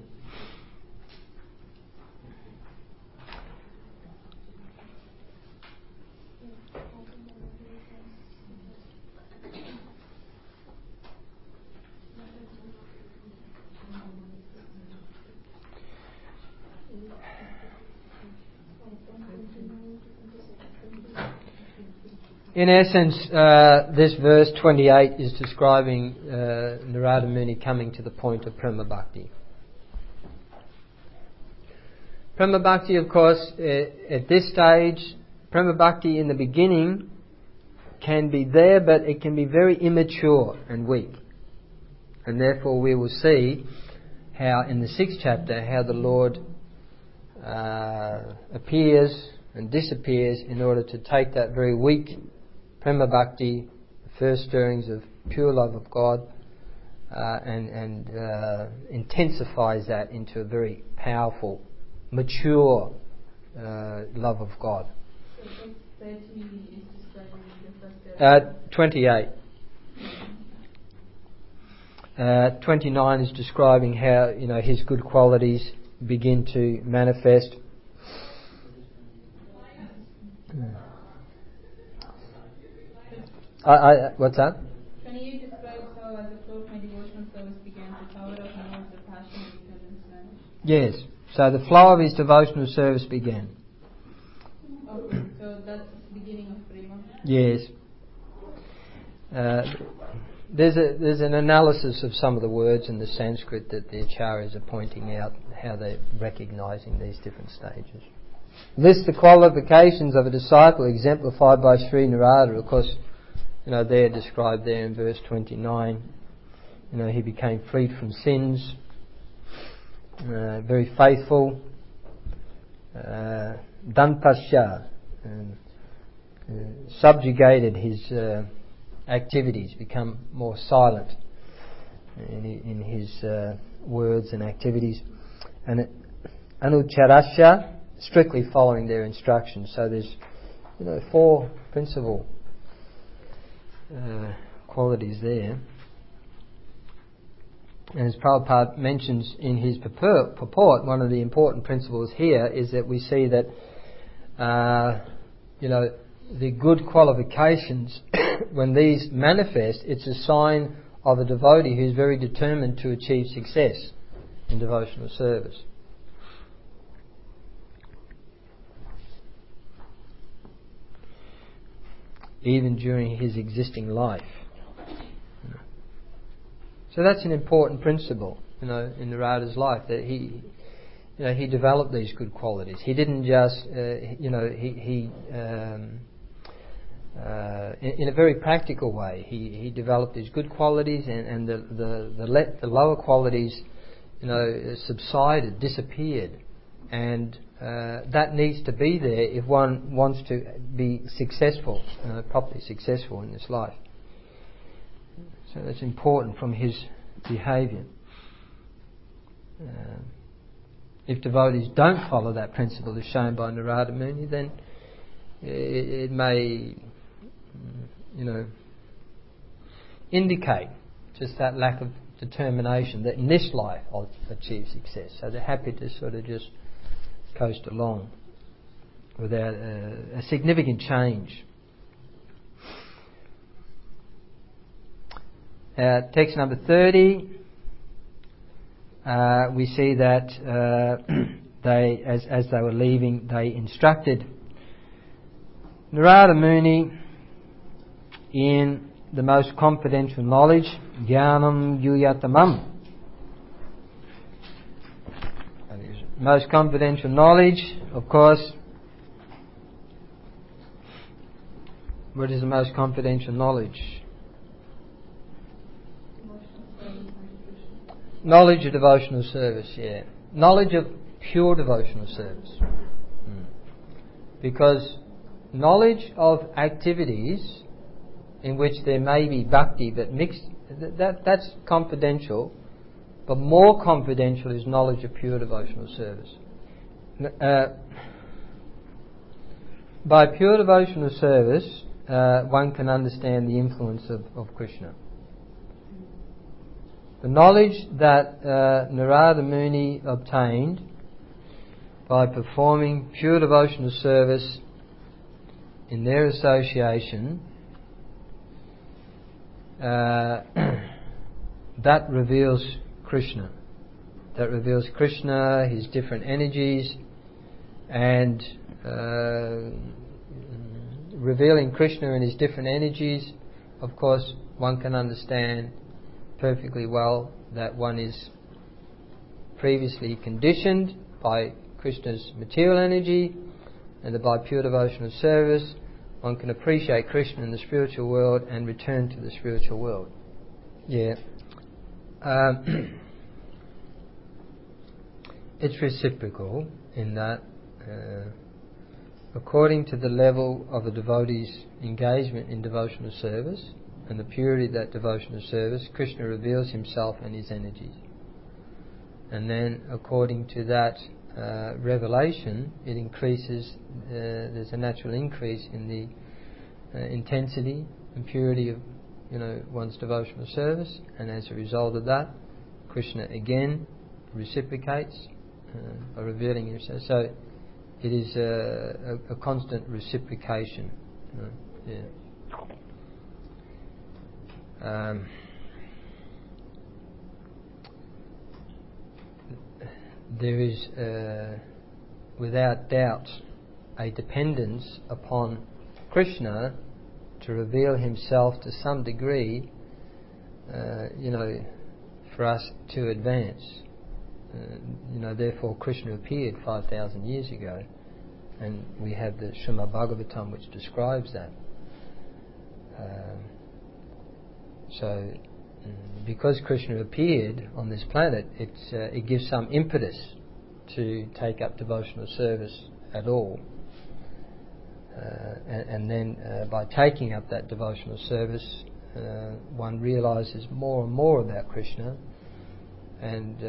In essence, this verse 28 is describing Narada Muni coming to the point of Prema Bhakti. Prema Bhakti, of course, at this stage, Prema Bhakti in the beginning can be there, but it can be very immature and weak. And therefore we will see how in the 6th chapter, how the Lord appears and disappears in order to take that very weak Prema Bhakti, the first stirrings of pure love of God, and intensifies that into a very powerful, mature love of God. So 30 is describing the first 28. 29 is describing how his good qualities begin to manifest. What's that? 28 describes how as the flow of my devotional service began, the tower of Moses, the passion of ignorance vanished. Yes. So the flow of his devotional service began. Okay, so that's the beginning of Prema. Yes. There's an analysis of some of the words in the Sanskrit that the acharyas are pointing out, how they're recognizing these different stages. List the qualifications of a disciple exemplified by Sri Narada. Of course, they're described there in verse 29. He became freed from sins, very faithful, dantasya, subjugated his activities, become more silent in his words and activities, and anucharasya, strictly following their instructions. So there's 4 principal qualities there. And as Prabhupada mentions in his purport, one of the important principles here is that we see that the good qualifications, when these manifest, it's a sign of a devotee who's very determined to achieve success in devotional service. Even during his existing life. So that's an important principle, in Narada's life, that he developed these good qualities. He didn't just, in a very practical way, he developed these good qualities, and the lower qualities, subsided, disappeared, and that needs to be there if one wants to be successful, properly successful in this life. So that's important from his behaviour. If devotees don't follow that principle as shown by Narada Muni, then it may, indicate just that lack of determination that in this life I'll achieve success. So they're happy to sort of just coast along without a significant change. Text number 30, we see that they, as they were leaving, they instructed Narada Muni in the most confidential knowledge, Jnanam Yuyatamam. Most confidential knowledge, of course. What is the most confidential knowledge? Knowledge of devotional service, yeah. Knowledge of pure devotional service. Because knowledge of activities in which there may be bhakti but mixed That's confidential, but more confidential is knowledge of pure devotional service. By pure devotional service, one can understand the influence of Krishna. The knowledge that Narada Muni obtained by performing pure devotional service in their association, that reveals Krishna. That reveals Krishna, his different energies, and revealing Krishna and his different energies, of course, one can understand perfectly well that one is previously conditioned by Krishna's material energy, and that by pure devotional service one can appreciate Krishna in the spiritual world and return to the spiritual world. It's reciprocal in that according to the level of a devotee's engagement in devotional service and the purity of that devotional service, Krishna reveals himself and his energies. And then according to that revelation, it increases, there's a natural increase in the intensity and purity of one's devotional service, and as a result of that, Krishna again reciprocates by revealing himself. So it is a constant reciprocation. There is, without doubt, a dependence upon Krishna to reveal himself to some degree, for us to advance. Therefore Krishna appeared 5,000 years ago, and we have the Srimad Bhagavatam which describes that. So because Krishna appeared on this planet, it gives some impetus to take up devotional service at all. And then by taking up that devotional service, one realizes more and more about Krishna, and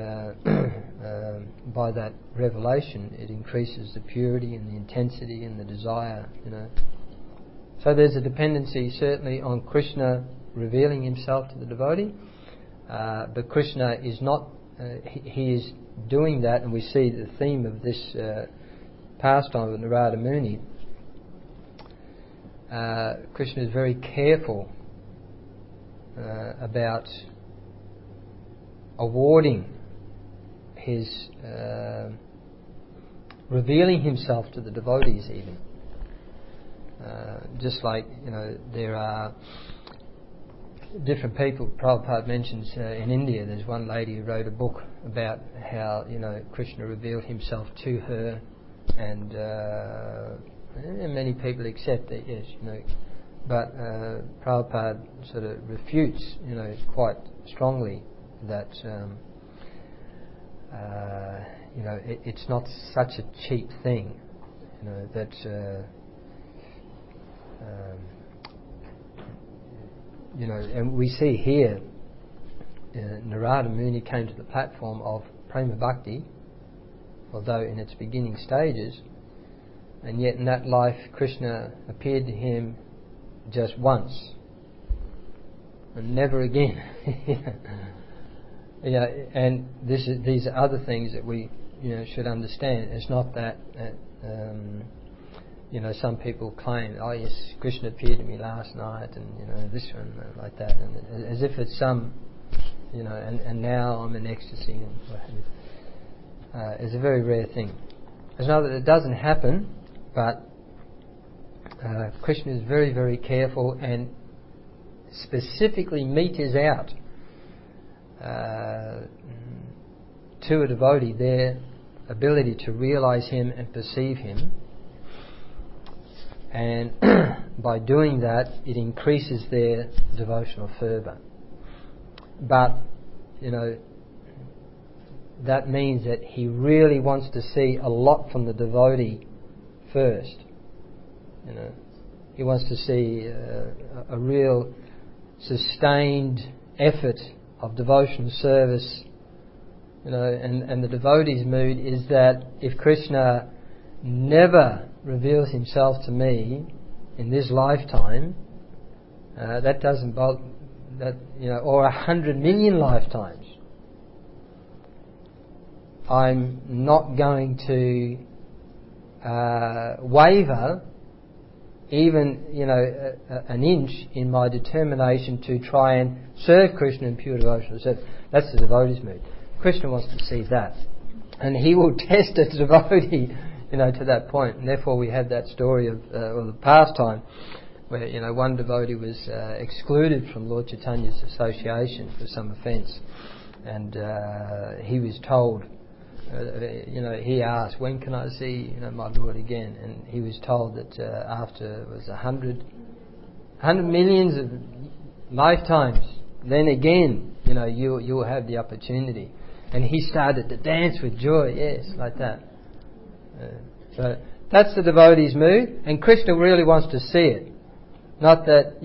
by that revelation it increases the purity and the intensity and the desire. So there's a dependency certainly on Krishna revealing himself to the devotee, but Krishna is not, he is doing that, and we see the theme of this pastime of Narada Muni. Krishna is very careful about awarding his revealing himself to the devotees even. Just like there are different people. Prabhupada mentions in India there's one lady who wrote a book about how Krishna revealed himself to her, and many people accept that, yes, but Prabhupada sort of refutes quite strongly that it's not such a cheap thing, that and we see here Narada Muni came to the platform of Prema Bhakti, although in its beginning stages, and yet in that life Krishna appeared to him just once and never again. And these are other things that we should understand. It's not that some people claim, oh yes, Krishna appeared to me last night, and this one like that, and as if it's some, and now I'm in ecstasy, and what have you. It's a very rare thing. It's not that it doesn't happen, but Krishna is very, very careful and specifically meters out to a devotee their ability to realize him and perceive him, and by doing that it increases their devotional fervour. But that means that he really wants to see a lot from the devotee first. He wants to see a real sustained effort of devotional service, and the devotee's mood is that if Krishna never reveals himself to me in this lifetime, that doesn't bother, or 100 million lifetimes, I'm not going to waver even an inch in my determination to try and serve Krishna in pure devotional service. That's the devotee's mood. Krishna wants to see that, and he will test a devotee, to that point. And therefore, we have that story of the pastime where one devotee was excluded from Lord Chaitanya's association for some offence, and he was told. He asked, when can I see my Lord again? And he was told that after it was 100 millions of lifetimes, then again, you'll have the opportunity. And he started to dance with joy, yes, like that. So that's the devotee's mood, and Krishna really wants to see it. Not that,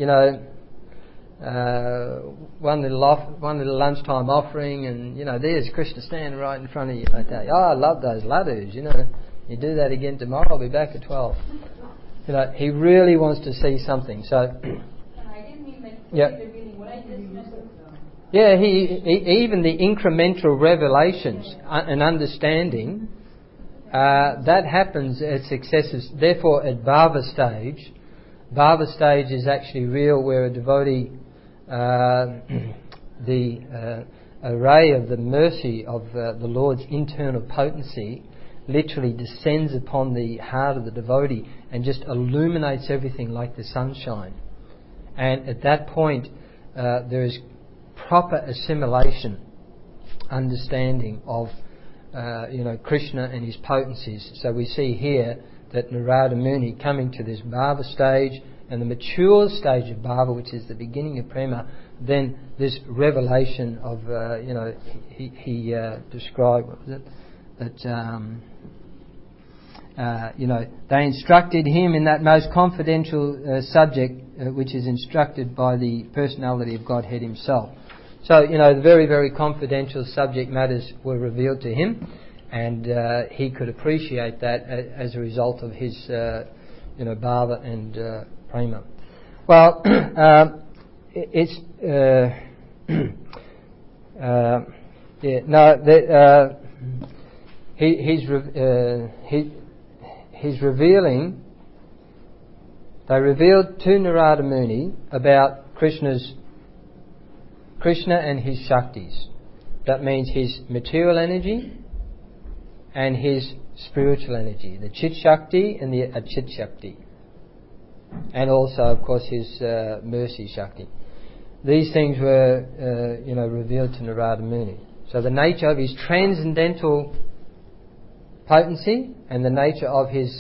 one little lunchtime offering, and there's Krishna standing right in front of you like that. Oh, I love those laddus. You do that again tomorrow, I'll be back at 12. He really wants to see something. So, I didn't mean like revealing. What I just meant was, he even the incremental revelations and understanding that happens at successes. Therefore, at bhava stage is actually real, where a devotee, the array of the mercy of the Lord's internal potency literally descends upon the heart of the devotee and just illuminates everything like the sunshine. And at that point, there is proper assimilation, understanding of Krishna and his potencies. So we see here that Narada Muni coming to this bhava stage, and the mature stage of bhava, which is the beginning of prema, then this revelation of, he described, what was it? That, they instructed him in that most confidential subject, which is instructed by the personality of Godhead himself. So, the very, very confidential subject matters were revealed to him, and he could appreciate that as a result of his, bhava and prema. Well, it's he's revealing. They revealed to Narada Muni about Krishna and his Shaktis. That means his material energy and his spiritual energy, the Chit Shakti and the Achit Shakti. And also, of course, his mercy Shakti. These things were, revealed to Narada Muni. So the nature of his transcendental potency and the nature of his,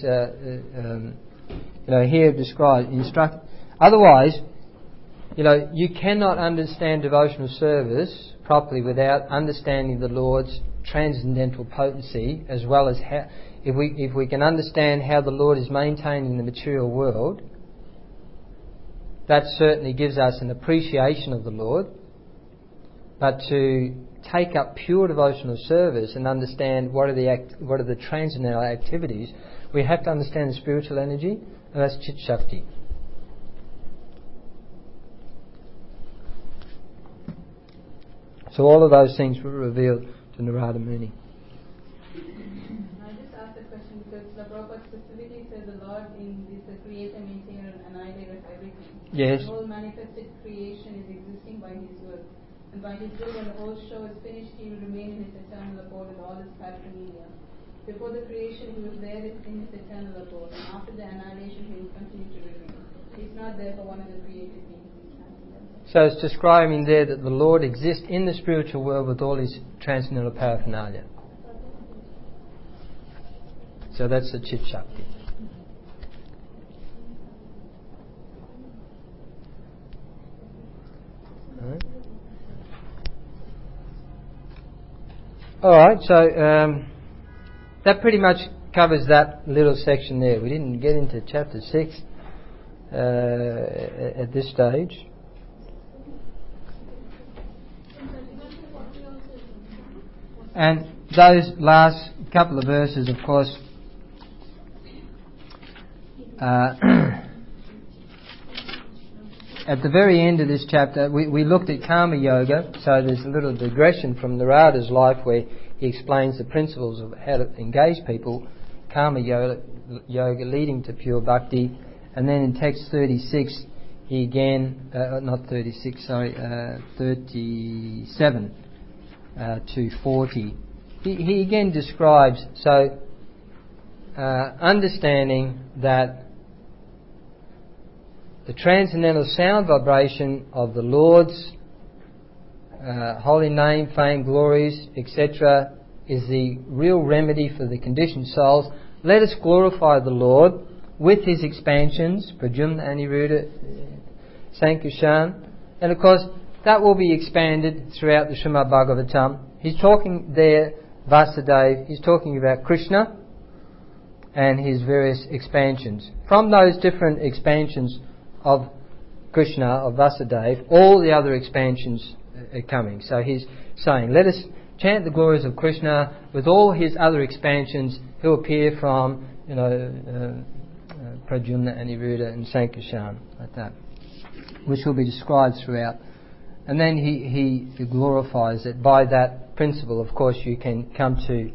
here described, Otherwise, you cannot understand devotional service properly without understanding the Lord's transcendental potency, as well as how, if we can understand how the Lord is maintained in the material world, that certainly gives us an appreciation of the Lord. But to take up pure devotional service and understand what are the transcendental activities, we have to understand the spiritual energy, and that's Chit Shakti. So all of those things were revealed to Narada Muni. I just asked a question because the Prabhupada specifically says the Lord is the creator, maintainer, and annihilator of everything. Yes. The whole manifested creation is existing by His will. And by His will, when the whole show is finished, He will remain in His eternal abode with all His paraphernalia. Before the creation, He was there in His eternal abode. And after the annihilation, He will continue to remain. He's not there for one of the created beings. So it's describing there that the Lord exists in the spiritual world with all His transcendental paraphernalia. So that's the Chit Shakti. Alright, so that pretty much covers that little section there. We didn't get into chapter 6 at this stage. And those last couple of verses, of course, at the very end of this chapter, we looked at Karma Yoga, so there's a little digression from Narada's life where he explains the principles of how to engage people, Karma Yoga leading to pure bhakti, and then in text 36, he again, 37 to 40, he again describes, understanding that the transcendental sound vibration of the Lord's holy name, fame, glories, etc. is the real remedy for the conditioned souls. Let us glorify the Lord with His expansions, Pradyumna, Aniruddha, Sankarshan, and of course that will be expanded throughout the Srimad Bhagavatam. He's talking there, Vasudeva, he's talking about Krishna and his various expansions. From those different expansions of Krishna, of Vasudeva, all the other expansions are coming. So he's saying, let us chant the glories of Krishna with all his other expansions who appear from, Pradyumna, Aniruddha and Sankarshan, like that, which will be described throughout. And then he glorifies it. By that principle, of course, you can come to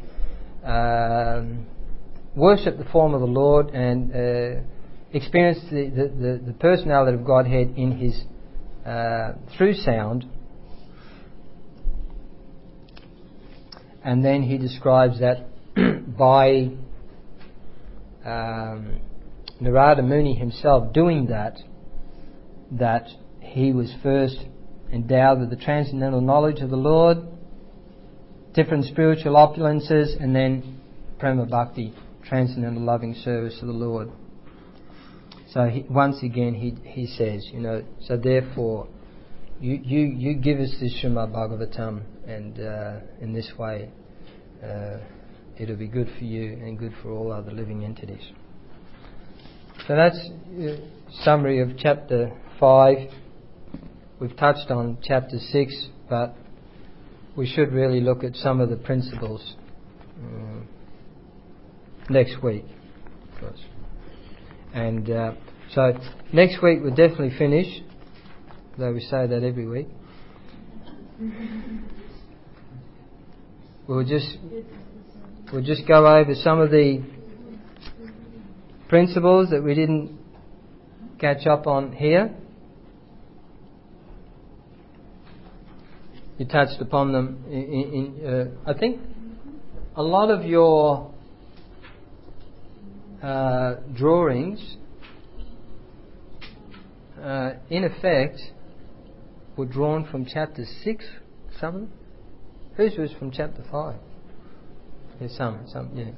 worship the form of the Lord and experience the personality of Godhead in His through sound. And then he describes that by Narada Muni himself doing that he was first endowed with the transcendental knowledge of the Lord, different spiritual opulences, and then Prema Bhakti, transcendental loving service of the Lord. So once again he says, so therefore you give us this Srimad Bhagavatam, and in this way it'll be good for you and good for all other living entities. So that's a summary of chapter 5. We've touched on chapter 6, but we should really look at some of the principles next week, of course. And so next week we'll definitely finish, though we say that every week. We'll just go over some of the principles that we didn't catch up on here. You touched upon them in I think a lot of your drawings in effect were drawn from chapter 6, some of them. Whose was from chapter 5? There's some, yeah.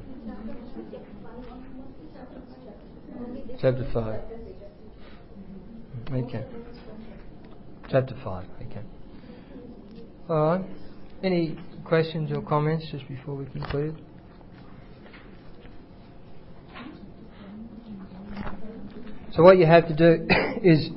Chapter 5. Okay. Chapter 5, okay. Alright. Any questions or comments just before we conclude? So what you have to do is,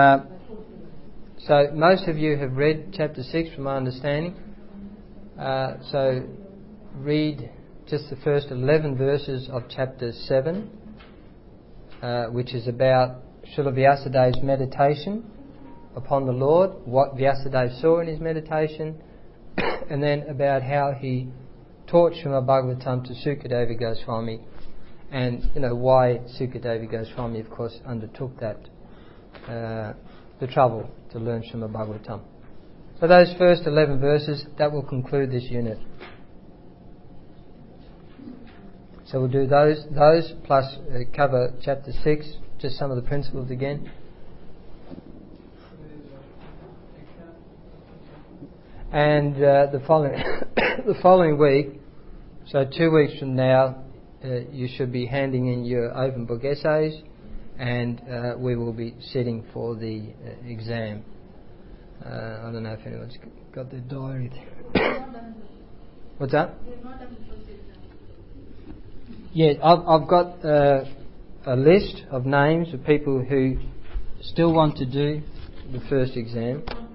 so most of you have read chapter 6 from my understanding. So read just the first 11 verses of chapter 7, which is about Srila Vyasadeva's meditation upon the Lord, what Vyasadeva saw in his meditation, and then about how he taught Srimad Bhagavatam to Sukadeva Goswami, and why Sukadeva Goswami, of course, undertook that the trouble to learn Srimad Bhagavatam. So those first 11 verses, that will conclude this unit. So we'll do those plus cover chapter 6, just some of the principles again. And the following week, so 2 weeks from now, you should be handing in your open book essays, and we will be sitting for the exam. I don't know if anyone's got their diary. What's that? Yeah, I've got a list of names of people who still want to do the first exam.